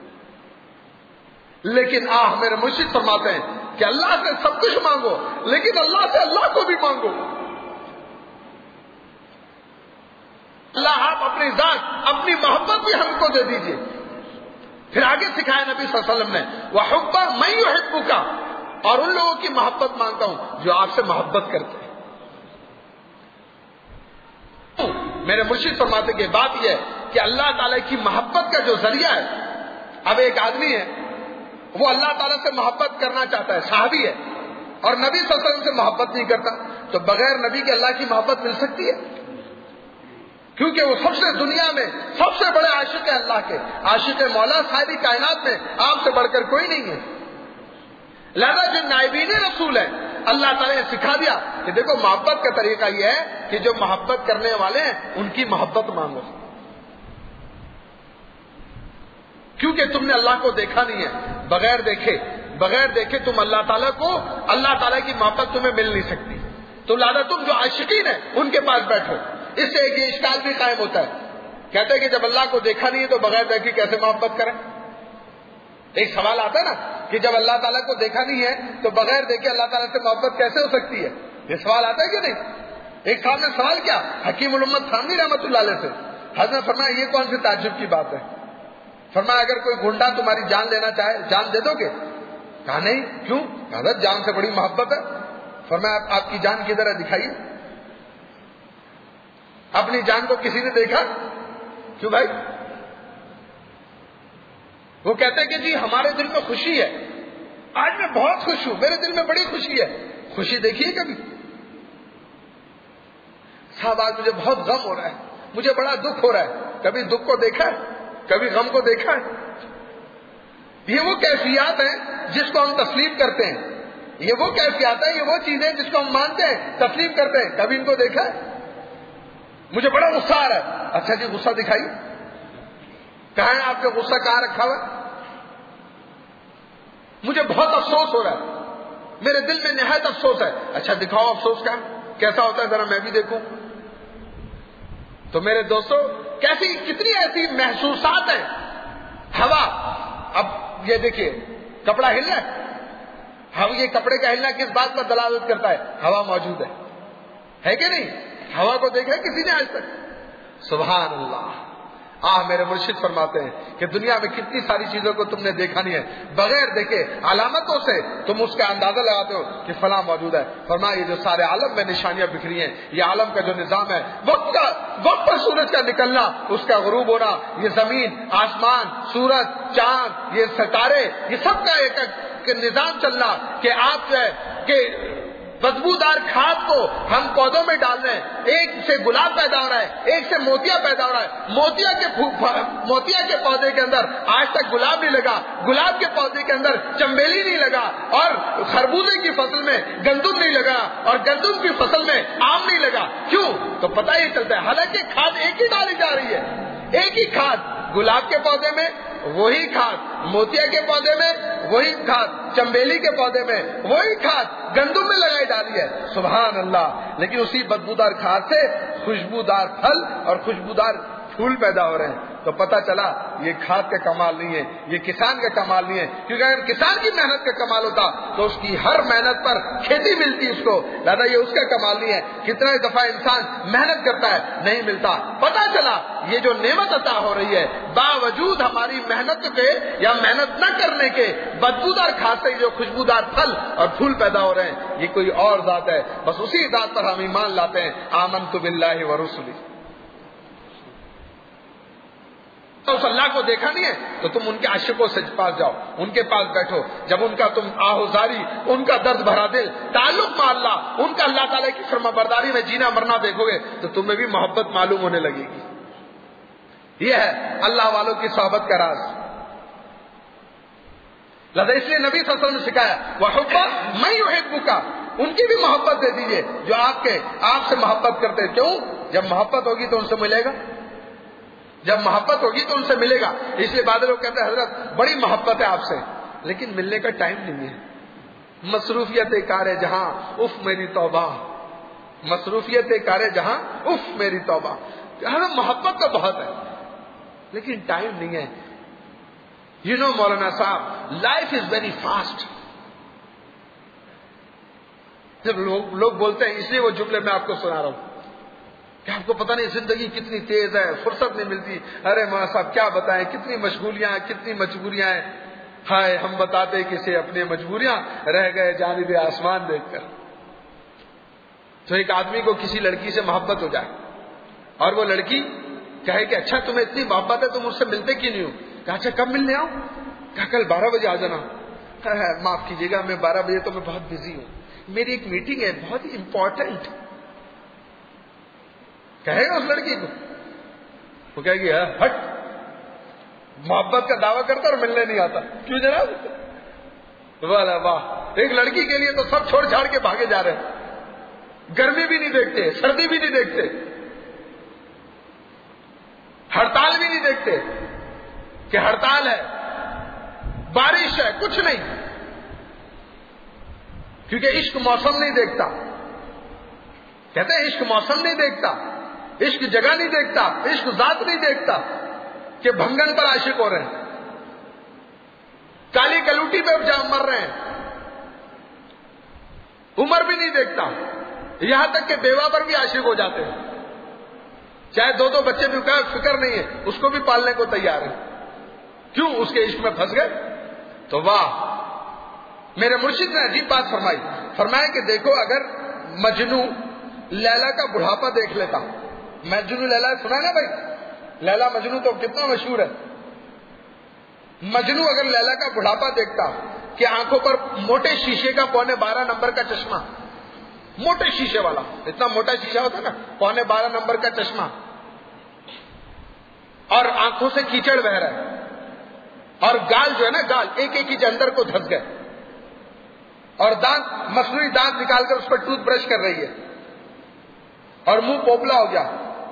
لیکن میرے مرشد فرماتے ہیں کہ اللہ سے سب کچھ مانگو، لیکن اللہ سے اللہ کو بھی مانگو. اللہ آپ اپنی ذات، اپنی محبت بھی ہم کو دے دیجیے. پھر آگے سکھایا نبی صلی اللہ علیہ وسلم نے، وَحُبَّ مَن يُحِبُّكَ، اور ان لوگوں کی محبت مانگتا ہوں جو آپ سے محبت کرتے ہیں. میرے مرشد فرماتے کہ بات یہ ہے کہ اللہ تعالیٰ کی محبت کا جو ذریعہ ہے، اب ایک آدمی ہے وہ اللہ تعالیٰ سے محبت کرنا چاہتا ہے، صحابی ہے، اور نبی صلی اللہ علیہ وسلم سے محبت نہیں کرتا، تو بغیر نبی کے اللہ کی محبت مل سکتی ہے؟ کیونکہ وہ سب سے دنیا میں سب سے بڑے عاشق ہیں اللہ کے، عاشق مولا ساری کائنات میں آپ سے بڑھ کر کوئی نہیں ہے. لہذا جو نائبین رسول ہیں اللہ تعالیٰ نے سکھا دیا کہ دیکھو محبت کا طریقہ یہ ہے کہ جو محبت کرنے والے ہیں ان کی محبت مانگو، کیونکہ تم نے اللہ کو دیکھا نہیں ہے. بغیر دیکھے تم اللہ تعالیٰ کی محبت تمہیں مل نہیں سکتی. تو لہذا تم جو عاشقین ہیں ان کے پاس بیٹھو. اس سے ایک اشکال بھی قائم ہوتا ہے، کہتے ہیں کہ جب اللہ کو دیکھا نہیں ہے تو بغیر دیکھے کیسے محبت کریں. ایک سوال آتا ہے نا کہ جب اللہ تعالیٰ کو دیکھا نہیں ہے تو بغیر دیکھے اللہ تعالیٰ سے محبت کیسے ہو سکتی ہے؟ یہ سوال آتا ہے کہ نہیں؟ ایک صاحب نے سوال کیا حکیم الامت تھانوی رحمۃ اللہ علیہ سے. حضرت نے فرمایا یہ کون سی تعجب کی بات ہے؟ فرمایا اگر کوئی گنڈا تمہاری جان لینا چاہے جان دے دو گے؟ کہا نہیں. کیوں؟ حضرت جان سے بڑی محبت ہے. فرمایا آپ کی جان کدھر ہے دکھائیے. اپنی جان کو کسی نے دیکھا؟ کیوں بھائی؟ وہ کہتے ہیں کہ جی ہمارے دل میں خوشی ہے، آج میں بہت خوش ہوں، میرے دل میں بڑی خوشی ہے. خوشی دیکھیے کبھی؟ صاحب آج مجھے بہت غم ہو رہا ہے، مجھے بڑا دکھ ہو رہا ہے. کبھی دکھ کو دیکھا ہے؟ کبھی غم کو دیکھا ہے؟ یہ وہ کیفیات ہیں جس کو ہم تسلیم کرتے ہیں، یہ وہ کیفیات ہے، یہ وہ چیزیں جس کو ہم مانتے ہیں، تسلیم کرتے ہیں. کبھی ان کو دیکھا ہے؟ مجھے بڑا غصہ آ رہا ہے. اچھا جی غصہ دکھائیے. کہاں ہے آپ کا غصہ؟ کہاں رکھا ہوا؟ مجھے بہت افسوس ہو رہا ہے، میرے دل میں نہایت افسوس ہے. اچھا دکھاؤ افسوس کا کیسا ہوتا ہے ذرا میں بھی دیکھوں. تو میرے دوستو کیسی کتنی ایسی محسوسات ہیں. ہوا، اب یہ دیکھیے کپڑا ہل رہا ہے، یہ کپڑے کا ہلنا کس بات پر دلالت کرتا ہے؟ ہوا موجود ہے کہ نہیں؟ ہوا کو دیکھا ہے کسی نے آج تک؟ سبحان اللہ. میرے مرشد فرماتے ہیں کہ دنیا میں کتنی ساری چیزوں کو تم نے دیکھا نہیں ہے، بغیر دیکھے علامتوں سے تم اس کا اندازہ لگاتے ہو کہ فلاں موجود ہے. فرمایا یہ جو سارے عالم میں نشانیاں بکھری ہیں، یہ عالم کا جو نظام ہے، وقت پر سورج کا نکلنا، اس کا غروب ہونا، یہ زمین، آسمان، سورج، چاند، یہ ستارے، یہ سب کا ایک نظام چلنا کہ آپ جو ہے کہ بدبودار کھاد کو ہم پودوں میں ڈال رہے ہیں، ایک سے گلاب پیدا ہو رہا ہے، ایک سے موتیا پیدا ہو رہا ہے، موتیا کے پودے کے اندر آج تک گلاب نہیں لگا، گلاب کے پودے کے اندر چنبیلی نہیں لگا، اور خربوزے کی فصل میں گندم نہیں لگا، اور گندم کی فصل میں آم نہیں لگا. کیوں؟ تو پتہ ہی چلتا ہے حالانکہ کھاد ایک ہی ڈالی جا رہی ہے، ایک ہی کھاد، گلاب کے پودے میں وہی کھاد، موتیا کے پودے میں وہی کھاد، چنبیلی کے پودے میں وہی کھاد گندم میں لگائی ڈالی ہے. سبحان اللہ. لیکن اسی بدبودار کھاد سے خوشبودار پھل اور خوشبودار پھول پیدا ہو رہے ہیں. تو پتہ چلا یہ کھاد کا کمال نہیں ہے، یہ کسان کا کمال نہیں ہے. کیونکہ اگر کسان کی محنت کا کمال ہوتا تو اس کی ہر محنت پر کھیتی ملتی اس کو، لہذا یہ اس کا کمال نہیں ہے. کتنا دفعہ انسان محنت کرتا ہے نہیں ملتا. پتہ چلا یہ جو نعمت عطا ہو رہی ہے باوجود ہماری محنت کے یا محنت نہ کرنے کے، بدبودار کھاد سے جو خوشبودار پھل اور پھول پیدا ہو رہے ہیں، یہ کوئی اور ذات ہے. بس اسی ذات پر ہم ایمان لاتے ہیں. آمنت باللہ ورسلہ. اس اللہ کو دیکھا نہیں ہے تو تم ان کے عاشقوں سے پاس جاؤ، ان کے پاس بیٹھو. جب ان کا تم آہوزاری، ان کا درد بھرا دل، تعلق مع اللہ، ان کا اللہ تعالیٰ کی فرما برداری میں جینا مرنا دیکھو گے تو تمہیں بھی محبت معلوم ہونے لگے گی. یہ ہے اللہ والوں کی صحبت کا راز. لہذا اس لیے نبی صلی اللہ علیہ وسلم نے سکھایا وَحُبَّ مَن يُحِبُّكَ، ان کی بھی محبت دے دیجئے جو آپ سے محبت کرتے ہیں. کیوں؟ جب محبت ہوگی تو ان سے ملے گا، جب محبت ہوگی تو ان سے ملے گا. اس لیے بعض لوگ کہتے ہیں حضرت بڑی محبت ہے آپ سے، لیکن ملنے کا ٹائم نہیں ہے. مصروفیت کار جہاں اف میری توبہ، مصروفیت کار جہاں اف میری توبہ. حضرت محبت تو بہت ہے لیکن ٹائم نہیں ہے. یو نو مولانا صاحب، لائف از ویری فاسٹ. جب لوگ بولتے ہیں، اس لیے وہ جملے میں آپ کو سنا رہا ہوں کہ آپ کو پتہ نہیں زندگی کتنی تیز ہے، فرصت نہیں ملتی. ارے مولانا صاحب کیا بتائیں، کتنی مشغولیاں ہیں، کتنی مجبوریاں ہیں. ہائے ہم بتاتے کسے اپنی مجبوریاں، رہ گئے جانب آسمان دیکھ کر. تو ایک آدمی کو کسی لڑکی سے محبت ہو جائے اور وہ لڑکی کہے کہ اچھا تمہیں اتنی محبت ہے، تم مجھ سے ملتے کیوں نہیں ہو؟ کہا اچھا کب ملنے آؤں؟ کہا کل 12 بجے آ جانا. معاف کیجیے گا میں 12 بجے تو میں بہت بزی ہوں، میری ایک میٹنگ ہے بہت ہی امپورٹنٹ. کہے گا اس لڑکی کو؟ وہ کہے گی ہٹ، محبت کا دعویٰ کرتا اور ملنے نہیں آتا. کیوں جناب؟ واہ واہ، ایک لڑکی کے لیے تو سب چھوڑ چھاڑ کے بھاگے جا رہے ہیں. گرمی بھی نہیں دیکھتے، سردی بھی نہیں دیکھتے، ہڑتال بھی نہیں دیکھتے کہ ہڑتال ہے، بارش ہے، کچھ نہیں. کیونکہ عشق موسم نہیں دیکھتا. کہتے ہیں عشق موسم نہیں دیکھتا، عشق جگہ نہیں دیکھتا، عشق ذات نہیں دیکھتا کہ بھنگن پر عاشق ہو رہے ہیں، کالی کلوٹی پہ مر رہے ہیں. عمر بھی نہیں دیکھتا، یہاں تک کہ بیوہ پر بھی عاشق ہو جاتے ہیں. چاہے 2 بچے بھی کا فکر نہیں ہے، اس کو بھی پالنے کو تیار ہے. کیوں؟ اس کے عشق میں پھنس گئے. تو واہ، میرے مرشد نے عجیب بات فرمایا کہ دیکھو اگر مجنو لیلا کا بڑھاپا دیکھ لیتا. مجنو لیلا سنا نا بھائی، لیلا مجنو تو کتنا مشہور ہے. مجنو اگر لیلا کا بڑھاپا دیکھتا کہ آنکھوں پر موٹے شیشے کا 12.25 نمبر کا چشمہ، موٹے شیشے والا، اتنا موٹا شیشہ ہوتا نا، 12.25 نمبر کا چشمہ، اور آنکھوں سے کیچڑ بہ رہا ہے، اور گال جو ہے نا، گال ایک ایک اندر کو دھس گئے، اور دانت، مصنوعی دانت نکال کر اس پر ٹوتھ برش کر رہی ہے، اور منہ پوپلا ہو گیا،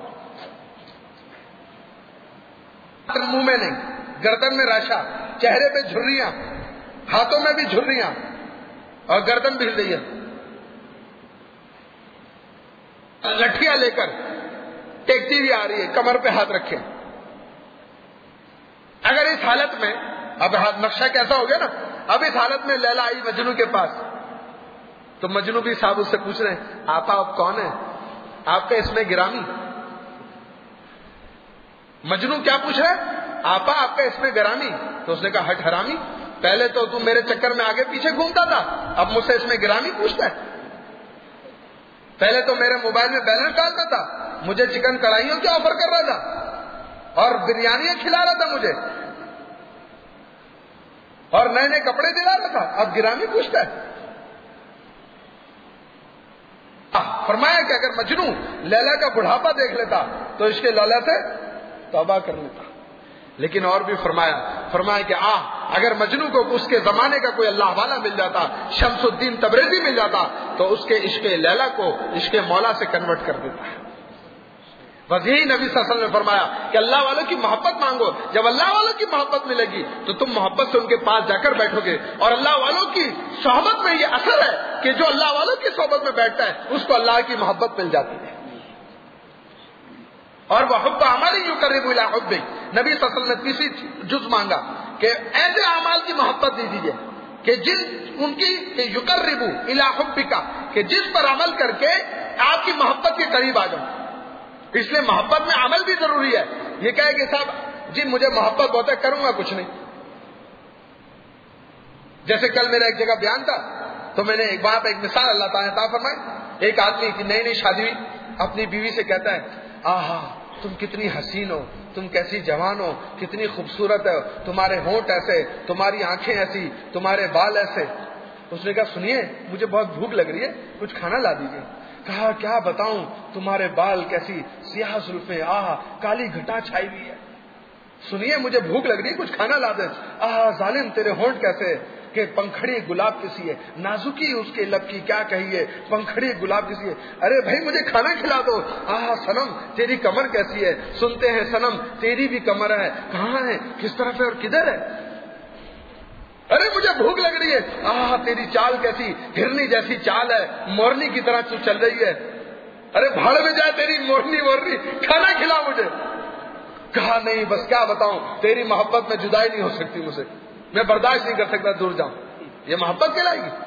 منہ میں نہیں، گردن میں راشا، چہرے پہ جھریاں، ہاتھوں میں بھی جھریاں، اور گردن بھی ہل رہی ہے، لٹھیاں لے کر ٹیکتی ہوئی آ رہی ہے, کمر پہ ہاتھ رکھے. اگر اس حالت میں, اب نقشہ کیسا ہو گیا نا, اب اس حالت میں لیلا آئی مجنو کے پاس, تو مجنو بھی صاحب اس سے پوچھ رہے ہیں آپا آپ کون ہیں, آپ کا اس میں گرامی. مجنو کیا پوچھ رہا ہے, آپا آپ کا اس میں گرامی. تو اس نے کہا ہٹ حرامی, پہلے تو تم میرے چکر میں آگے پیچھے گھومتا تھا, اب مجھ سے اس میں گرامی پوچھتا ہے. پہلے تو میرے موبائل میں بیلنس ڈالتا تھا, مجھے چکن کڑھائیوں کے آفر کر رہا تھا اور بریانیاں کھلا رہا تھا مجھے, اور نئے نئے کپڑے دلا رہا تھا, اب گرامی پوچھتا ہے. فرمایا کہ اگر مجنو لیلا کا بڑھاپا دیکھ لیتا تو اس کے لیلا سے توبہ کر لیتا. لیکن اور بھی فرمایا کہ اگر مجنو کو اس کے زمانے کا کوئی اللہ والا مل جاتا, شمس الدین تبریزی مل جاتا, تو اس کے عشق لیلا کو عشق مولا سے کنورٹ کر دیتا ہے. بس یہی نبی صلی اللہ علیہ وسلم نے فرمایا کہ اللہ والوں کی محبت مانگو, جب اللہ والوں کی محبت ملے گی تو تم محبت سے ان کے پاس جا کر بیٹھو گے. اور اللہ والوں کی صحبت میں یہ اثر ہے کہ جو اللہ والوں کی صحبت میں بیٹھتا ہے اس کو اللہ کی محبت مل جاتی ہے. اور وہ حب عمل یقرب الی حبک, نبی صلی اللہ علیہ وسلم نے تیسری جز مانگا کہ ایسے اعمال کی محبت دے دیجیے کہ ان کی یقرب الی حبک, کہ جس پر عمل کر کے آپ کی محبت کے قریب آ جاؤ. اس لیے محبت میں عمل بھی ضروری ہے. یہ کہے کہ صاحب جی مجھے محبت بہت ہے, کروں گا کچھ نہیں. جیسے کل میرا ایک جگہ بیان تھا تو میں نے وہاں پہ ایک مثال اللہ تعالیٰ نے عطا فرمائی. ایک آدمی کی نئی نئی شادی ہوئی, اپنی بیوی سے کہتا ہے آہا تم کتنی حسین ہو, تم کیسی جوان ہو, کتنی خوبصورت ہے, تمہارے ہونٹ ایسے, تمہاری آنکھیں ایسی, تمہارے بال ایسے. اس نے کہا سنیے مجھے بہت بھوک لگ رہی ہے, کچھ کھانا لا دیجیے. کہا کیا بتاؤں, تمہارے بال کیسی سیاہ زلفیں, کالی گھٹا چھائی ہوئی ہے. سنیے مجھے بھوک لگ رہی ہے, کچھ کھانا لا دے. ظالم تیرے ہونٹ کیسے, کہ پنکھڑی گلاب کسی ہے, نازکی اس کے لب کی کیا کہیے, پنکھڑی گلاب کسی ہے. ارے بھائی مجھے کھانا کھلا دو. سنم تیری کمر کیسی ہے, سنتے ہیں سنم تیری بھی کمر ہے, کہاں ہے, کس طرف ہے اور کدھر ہے. ارے مجھے بھوک لگ رہی ہے, تیری چال کیسی, ہرنی جیسی چال ہے, مورنی کی طرح تو چل رہی ہے. ارے بھاڑ میں جائے تیری مورنی, کھانا کھلا مجھے. کہا نہیں بس کیا بتاؤں, تیری محبت میں جدائی نہیں ہو سکتی مجھے, میں برداشت نہیں کر سکتا, دور جاؤں. یہ محبت کہلائے گی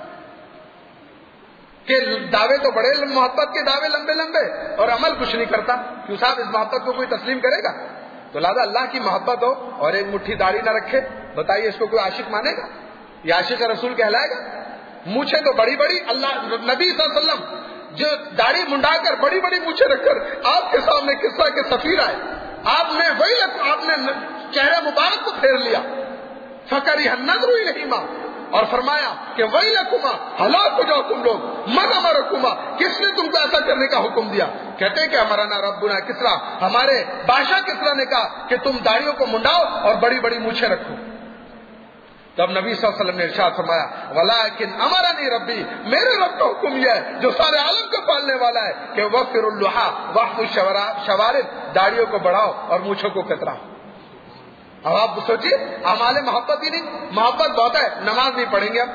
کہ دعوے تو بڑے, محبت کے دعوے لمبے لمبے اور عمل کچھ نہیں کرتا. کیوں صاحب اس محبت کو کوئی تسلیم کرے گا؟ تو لہٰذا اللہ کی محبت ہو اور ایک مٹھی داڑھی نہ رکھے, بتائیے اس کو کوئی عاشق مانے گا؟ یہ عاشق رسول کہلائے گا؟ مونچھیں تو بڑی بڑی, اللہ نبی صلی اللہ علیہ وسلم جو داڑھی منڈا کر بڑی بڑی مونچھیں رکھ کر آپ کے سامنے کسرا کے سفیر آئے, آپ نے چہرہ مبارک کو پھیر لیا, فکری النظر الیہما, اور فرمایا کہ ویلکما, ہلاک ہو جاؤ تم لوگ, من امرکما, کس نے تم کو ایسا کرنے کا حکم دیا؟ کہتے ہیں کہ ہمارا ربنا کسرا, ہمارے بادشاہ کسرا نے کہا کہ تم داڑھیوں کو منڈاؤ اور بڑی بڑی مونچھیں رکھو. تب نبی صلی اللہ علیہ وسلم نے ارشاد فرمایا ولکن امرنی ربی, میرے رب کا حکم یہ ہے جو سارے عالم کو پالنے والا ہے کہ وفر اللحا واحفظ الشوارب, داڑھیوں کو بڑھاؤ اور مونچھوں کو کتراؤ. اب آپ سوچیے ہمارے محبت ہی نہیں, محبت بہت ہے, نماز نہیں پڑھیں گے. اب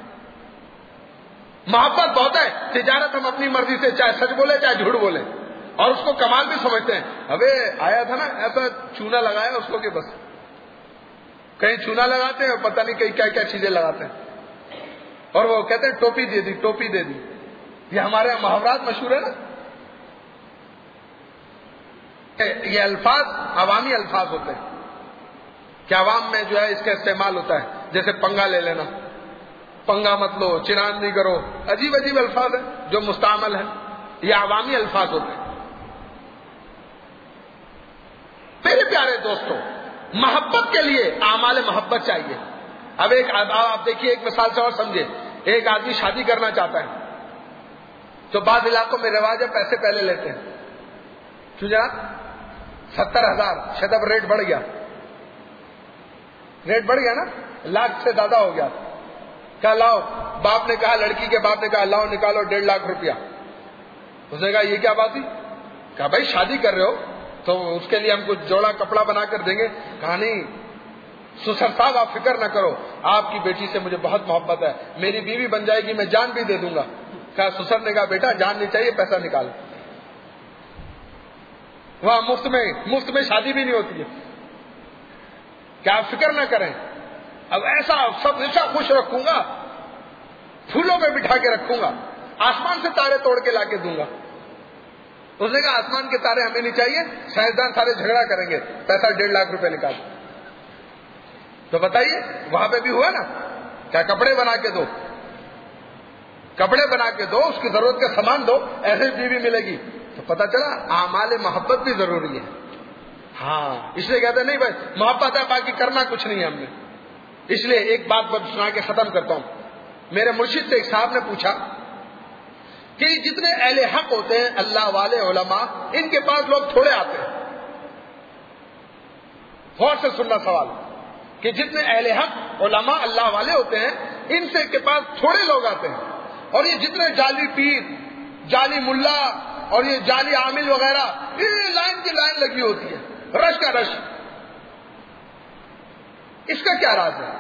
محبت بہت ہے, تجارت ہم اپنی مرضی سے چاہے سچ بولے چاہے جھوٹ بولے, اور اس کو کمال بھی سمجھتے ہیں. ابے آیا تھا نا ایسا چونا لگایا اس کو کہ بس کہیں چونا لگاتے ہیں اور پتہ نہیں کہیں کیا کیا چیزیں لگاتے ہیں, اور وہ کہتے ہیں ٹوپی دے دی, ٹوپی دے دی. یہ ہمارے یہاں محاورات مشہور ہے نا. یہ الفاظ عوامی الفاظ ہوتے ہیں کہ عوام میں جو ہے اس کا استعمال ہوتا ہے, جیسے پنگا لے لینا, پنگا مت لو, چنان نہیں کرو, عجیب عجیب الفاظ ہیں جو مستعمل ہیں, یہ عوامی الفاظ ہوتے ہیں. میرے پیارے دوستوں, محبت کے لیے اعمال محبت چاہیے. اب آپ دیکھیے ایک مثال سے اور سمجھے. ایک آدمی شادی کرنا چاہتا ہے تو بعض علاقوں میں رواج ہے پیسے پہلے لیتے ہیں. کیوں جناب؟ 70,000 شاید اب ریٹ بڑھ گیا, ریٹ بڑھ گیا نا, لاکھ سے زیادہ ہو گیا. کہا لاؤ, باپ نے کہا, لڑکی کے باپ نے کہا لاؤ نکالو 1.5 لاکھ روپیہ. اس نے کہا یہ کیا بات ہوئی؟ کہا بھائی شادی کر رہے ہو تو اس کے لیے ہم کچھ جوڑا کپڑا بنا کر دیں گے. کہا نہیں سسر صاحب آپ فکر نہ کرو, آپ کی بیٹی سے مجھے بہت محبت ہے, میری بیوی بن جائے گی, میں جان بھی دے دوں گا. کہا سسر نے کہا بیٹا جان نہیں چاہیے, پیسہ نکال. وہاں مفت میں شادی بھی نہیں ہوتی ہے کہ آپ فکر نہ کریں، اب ایسا سب ایسا خوش رکھوں گا، پھولوں پہ بٹھا کے رکھوں گا، آسمان سے تارے توڑ کے لا کے دوں گا۔ اس نے کہا آسمان کے تارے ہمیں نہیں چاہیے، سائنسدان سارے جھگڑا کریں گے، پیسہ 1.5 لاکھ روپے نکال۔ تو بتائیے وہاں پہ بھی ہوا نا، کیا کپڑے بنا کے دو، کپڑے بنا کے دو، اس کی ضرورت کا سامان دو، ایسے بیوی ملے گی۔ تو پتہ چلا اعمال محبت بھی ضروری ہے۔ ہاں اس لیے کہتے ہیں نہیں بھائی محبت ہے باقی کرنا کچھ نہیں ہے ہم نے۔ اس لیے ایک بات سنا کے ختم کرتا ہوں۔ میرے مرشد سے ایک صاحب نے پوچھا کہ جتنے اہل حق ہوتے ہیں اللہ والے علماء، ان کے پاس لوگ تھوڑے آتے ہیں۔ غور سے سننا سوال کہ جتنے اہل حق علماء اللہ والے ہوتے ہیں ان سے کے پاس تھوڑے لوگ آتے ہیں، اور یہ جتنے جعلی پیر، جعلی ملا اور یہ جعلی عامل وغیرہ، یہ لائن کی لائن لگی ہوتی ہے، رش کا رش۔ اس کا کیا راز ہے؟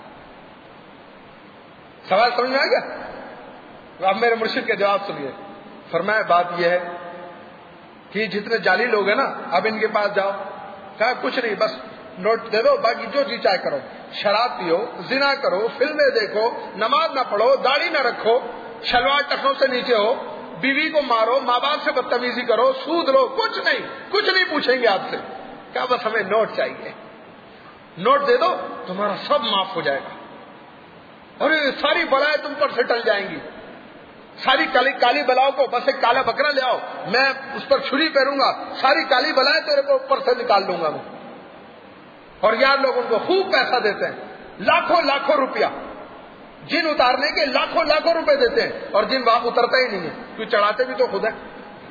سوال سمجھ میں آ گیا؟ اب میرے مرشد کے جواب سنیے۔ فرمایا بات یہ ہے کہ جتنے جعلی لوگ ہیں نا، اب ان کے پاس جاؤ، کہا کچھ نہیں بس نوٹ دے دو، باقی جو جی چاہے کرو، شراب پیو، زنا کرو، فلمیں دیکھو، نماز نہ پڑھو، داڑھی نہ رکھو، شلوار ٹخنوں سے نیچے ہو، بیوی کو مارو، ماں باپ سے بدتمیزی کرو، سود لو، کچھ نہیں پوچھیں گے آپ سے۔ کہا بس ہمیں نوٹ چاہیے، نوٹ دے دو تمہارا سب معاف ہو جائے گا، اور ساری بلائیں تم پر سے ٹل جائیں گی، ساری کالی بلاؤں کو، بس ایک کالا بکرا لے آؤ، میں اس پر چھری پھیروں گا، ساری کالی بلائیں تیرے کو اوپر سے نکال دوں گا میں۔ اور یار لوگ ان کو خوب پیسہ دیتے ہیں، لاکھوں روپیہ، جن اتارنے کے لاکھوں روپے دیتے ہیں، اور جن وہاں اترتا ہی نہیں ہے، کیوں چڑھاتے بھی تو خود ہے،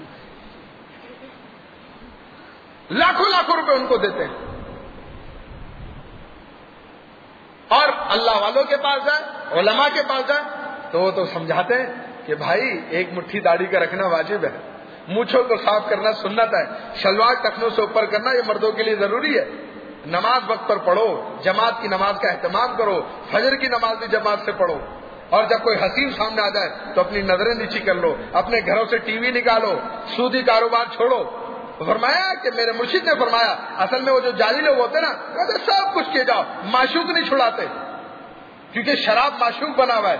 لاکھوں روپے ان کو دیتے ہیں۔ اور اللہ والوں کے پاس جائے، علماء کے پاس جائے تو وہ تو سمجھاتے ہیں کہ بھائی ایک مٹھی داڑھی کا رکھنا واجب ہے، مونچھوں کو صاف کرنا سنت ہے، شلوار ٹخنوں سے اوپر کرنا یہ مردوں کے لیے ضروری ہے، نماز وقت پر پڑھو، جماعت کی نماز کا اہتمام کرو، فجر کی نماز بھی جماعت سے پڑھو، اور جب کوئی حسین سامنے آ جائے تو اپنی نظریں نیچی کر لو، اپنے گھروں سے ٹی وی نکالو، سودی کاروبار چھوڑو۔ فرمایا کہ میرے مرشد نے فرمایا اصل میں وہ جو جعلی لوگ ہوتے ہیں نا، کہتے سب کچھ کیے جاؤ، معشوق نہیں چھڑاتے، کیونکہ شراب معشوق بنا ہوا ہے،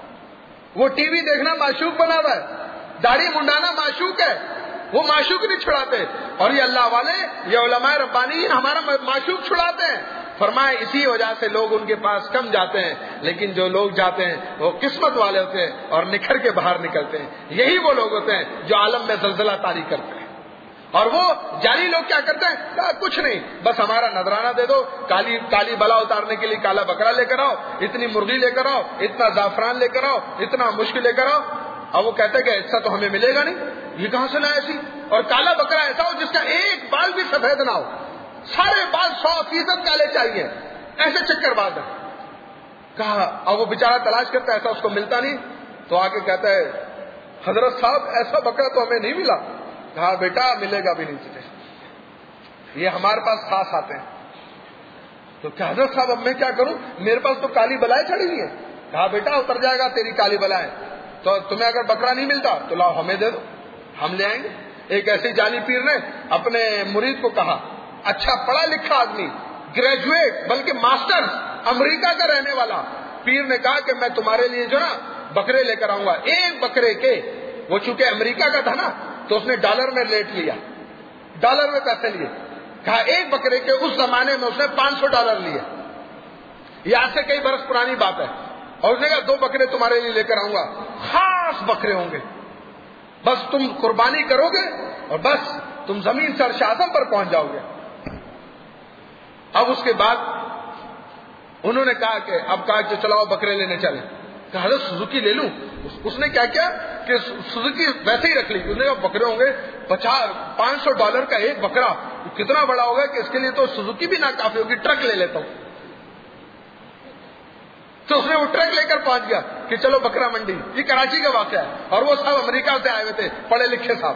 وہ ٹی وی دیکھنا معشوق بنا ہوا ہے، داڑھی منڈانا معشوق ہے، وہ معشوق نہیں چھڑاتے۔ اور یہ اللہ والے، یہ علماء ربانیین ہمارا معشوق چھڑاتے ہیں۔ فرمایا اسی وجہ سے لوگ ان کے پاس کم جاتے ہیں، لیکن جو لوگ جاتے ہیں وہ قسمت والے ہوتے ہیں اور نکھر کے باہر نکلتے ہیں۔ یہی وہ لوگ ہوتے ہیں جو عالم میں زلزلہ طاری کرتے ہیں۔ اور وہ جعلی لوگ کیا کرتے ہیں؟ کہا کچھ نہیں، بس ہمارا نذرانہ دے دو، کالی بلا اتارنے کے لیے کالا بکرا لے کر آؤ، اتنی مرغی لے کر آؤ، اتنا زعفران لے کر آؤ، اتنا مشک لے کر آؤ۔ اب وہ کہتے کہ ایسا تو ہمیں ملے گا نہیں، یہ کہاں سے لائے ایسی؟ اور کالا بکرا ایسا ہو جس کا ایک بال بھی سفید نہ ہو، سارے بال 100% کالے چاہیے، ایسے چکر باز ہے۔ کہا اب وہ بیچارہ تلاش کرتا ہے، ایسا اس کو ملتا نہیں، تو آ کے کہتا ہے حضرت صاحب ایسا بکرا تو ہمیں نہیں ملا۔ کہا بیٹا ملے گا بھی نہیں تجھے، یہ ہمارے پاس خاص آتے ہیں۔ تو کیا حضرت صاحب اب میں کیا کروں، میرے پاس تو کالی بلائیں چڑھی ہوئی ہیں۔ کہا بیٹا اتر جائے گا تیری کالی بلائیں، تو تمہیں اگر بکرا نہیں ملتا تو لاؤ ہمیں دے دو، ہم لے آئیں گے۔ ایک ایسی جعلی پیر نے اپنے مرید کو کہا، اچھا پڑھا لکھا آدمی، گریجویٹ بلکہ ماسٹرز، امریکہ کا رہنے والا پیر نے کہا کہ میں تمہارے لیے جو نا بکرے لے کر آؤں گا، ایک بکرے کے، وہ چونکہ امریکہ کا تھا نا تو اس نے ڈالر میں ریٹ لیا، ڈالر میں پیسے لیے۔ کہا ایک بکرے کے، اس زمانے میں اس نے $500 لیے، یہ آج سے کئی برس پرانی بات ہے۔ اور اس نے کہا 2 بکرے تمہارے لیے لے کر آؤں گا، خاص بکرے ہوں گے، بس تم قربانی کرو گے اور بس تم زمین سے عرش اعظم پر پہنچ جاؤ گے۔ اب اس کے بعد انہوں نے کہا کہ چلاؤ بکرے لینے چلیں۔ کہا حضرت سوزوکی لے لوں؟ اس نے کیا کیا کہ سوزوکی ویسے ہی رکھ لی۔ اس نے کہا بکرے ہوں گے $500 کا ایک بکرا، کتنا بڑا ہوگا کہ اس کے لیے تو سوزوکی بھی ناکافی ہوگی، ٹرک لے لیتا ہوں۔ تو اس نے وہ ٹرک لے کر پہنچ گیا کہ چلو بکرا منڈی، یہ کراچی کا واقعہ ہے، اور وہ صاحب امریکہ سے آئے ہوئے تھے، پڑھے لکھے صاحب۔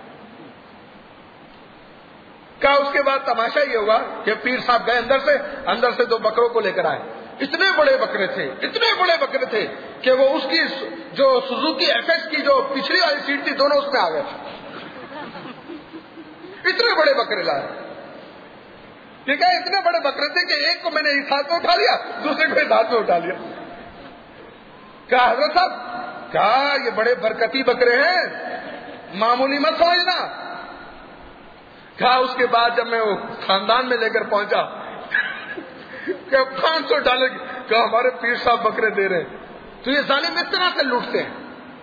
کہا اس کے بعد تماشا یہ ہوا کہ پیر صاحب گئے اندر سے 2 بکروں کو لے کر آئے، اتنے بڑے بکرے تھے کہ وہ اس کی جو سوزوکی FX کی جو پچھلی والی سیٹ تھی دونوں اس میں آ گئے۔ اتنے بڑے بکرے لائے. ٹھیک ہے, اتنے بڑے بکرے تھے کہ ایک کو میں نے اس ہاتھ میں اٹھا لیا, دوسرے کو اس ہاتھ میں اٹھا لیا. کہا حضرت صاحب, کہا یہ بڑے برکتی بکرے ہیں, معمولی مت سمجھنا. کہا اس کے بعد جب میں وہ خاندان میں لے کر پہنچا کہ $500 کہا ہمارے پیر صاحب بکرے دے رہے ہیں. تو یہ ظالم اس طرح سے لوٹتے ہیں.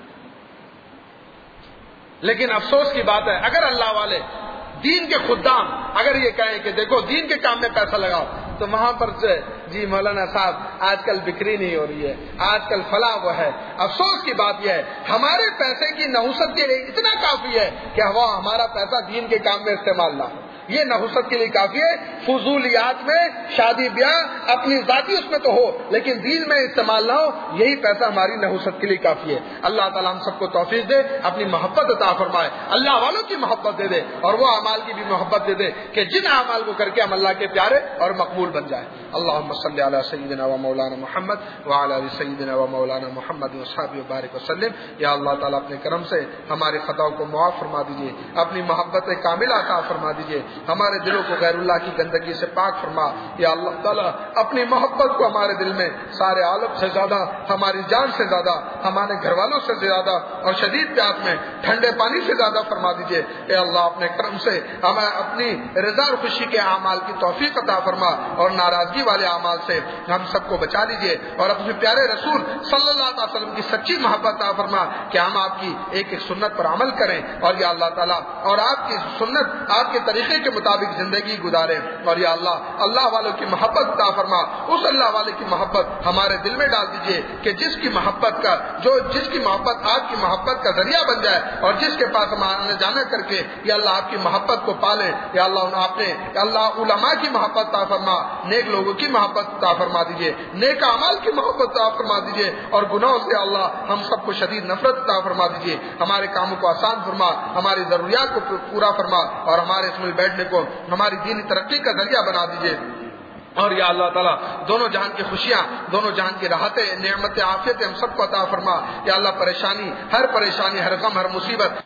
لیکن افسوس کی بات ہے, اگر اللہ والے دین کے خدام اگر یہ کہیں کہ دیکھو دین کے کام میں پیسہ لگاؤ, تو وہاں پر سے جی مولانا صاحب آج کل بکری نہیں ہو رہی ہے, آج کل فلاں وہ ہے. افسوس کی بات یہ ہے ہمارے پیسے کی نحوست کے لیے اتنا کافی ہے کہ وہ ہمارا پیسہ دین کے کام میں استعمال نہ ہو. یہ نحوست کے لیے کافی ہے. فضولیات میں شادی بیاہ اپنی ذاتی اس میں تو ہو, لیکن دین میں استعمال نہ ہو, یہی پیسہ ہماری نحوست کے لیے کافی ہے. اللہ تعالیٰ ہم سب کو توفیق دے, اپنی محبت عطا فرمائے, اللہ والوں کی محبت دے دے, اور وہ اعمال کی بھی محبت دے دے کہ جن اعمال کو کر کے ہم اللہ کے پیارے اور مقبول بن جائیں. اللہم صلی علی سیدنا و مولانا محمد وعلی آل سیدنا و مولانا محمد وصحبہ وبارک وسلم. یا اللہ تعالیٰ اپنے کرم سے ہمارے خطاؤں کو معاف فرما دیجیے, اپنی محبت کاملہ عطا فرما دیجیے, ہمارے دلوں کو غیر اللہ کی گندگی سے پاک فرما. یا اللہ تعالیٰ اپنی محبت کو ہمارے دل میں سارے عالم سے زیادہ, ہماری جان سے زیادہ, ہمارے گھر والوں سے زیادہ, اور شدید پیاس میں ٹھنڈے پانی سے زیادہ فرما دیجیے. اے اللہ اپنے کرم سے ہمیں اپنی رضا اور خوشی کے اعمال کی توفیق عطا فرما, اور ناراضگی والے اعمال سے ہم سب کو بچا لیجیے, اور اپنے پیارے رسول صلی اللہ علیہ وسلم کی سچی محبت عطا فرما کہ ہم آپ کی ایک ایک سنت پر عمل کریں, اور یا اللہ تعالیٰ اور آپ کی سنت آپ کے طریقے کے مطابق زندگی گزاریں. اور یا اللہ والوں کی محبت عطا فرما, اس اللہ والے کی محبت ہمارے دل میں ڈال دیجیے کہ جس کی محبت آپ کی محبت کا ذریعہ بن جائے, اور جس کے پاس ہم آنے جانا کر کے یا اللہ آپ کی محبت کو پالیں. یا اللہ علماء کی محبت عطا فرما, نیک لوگوں کی محبت عطا فرما دیجیے, نیک اعمال کی محبت عطا فرما دیجیے, اور گناہوں سے اللہ ہم سب کو شدید نفرت عطا فرما دیجیے. ہمارے کاموں کو آسان فرما, ہماری ضروریات کو پورا فرما, اور ہمارے اس میں بیٹھنے کو ہماری دینی ترقی کا ذریعہ بنا دیجیے. اور یا اللہ تعالیٰ دونوں جہان کی خوشیاں, دونوں جہان کی راحتیں, نعمتیں, عافیتیں ہم سب کو عطا فرما. یا اللہ ہر پریشانی, ہر غم, ہر مصیبت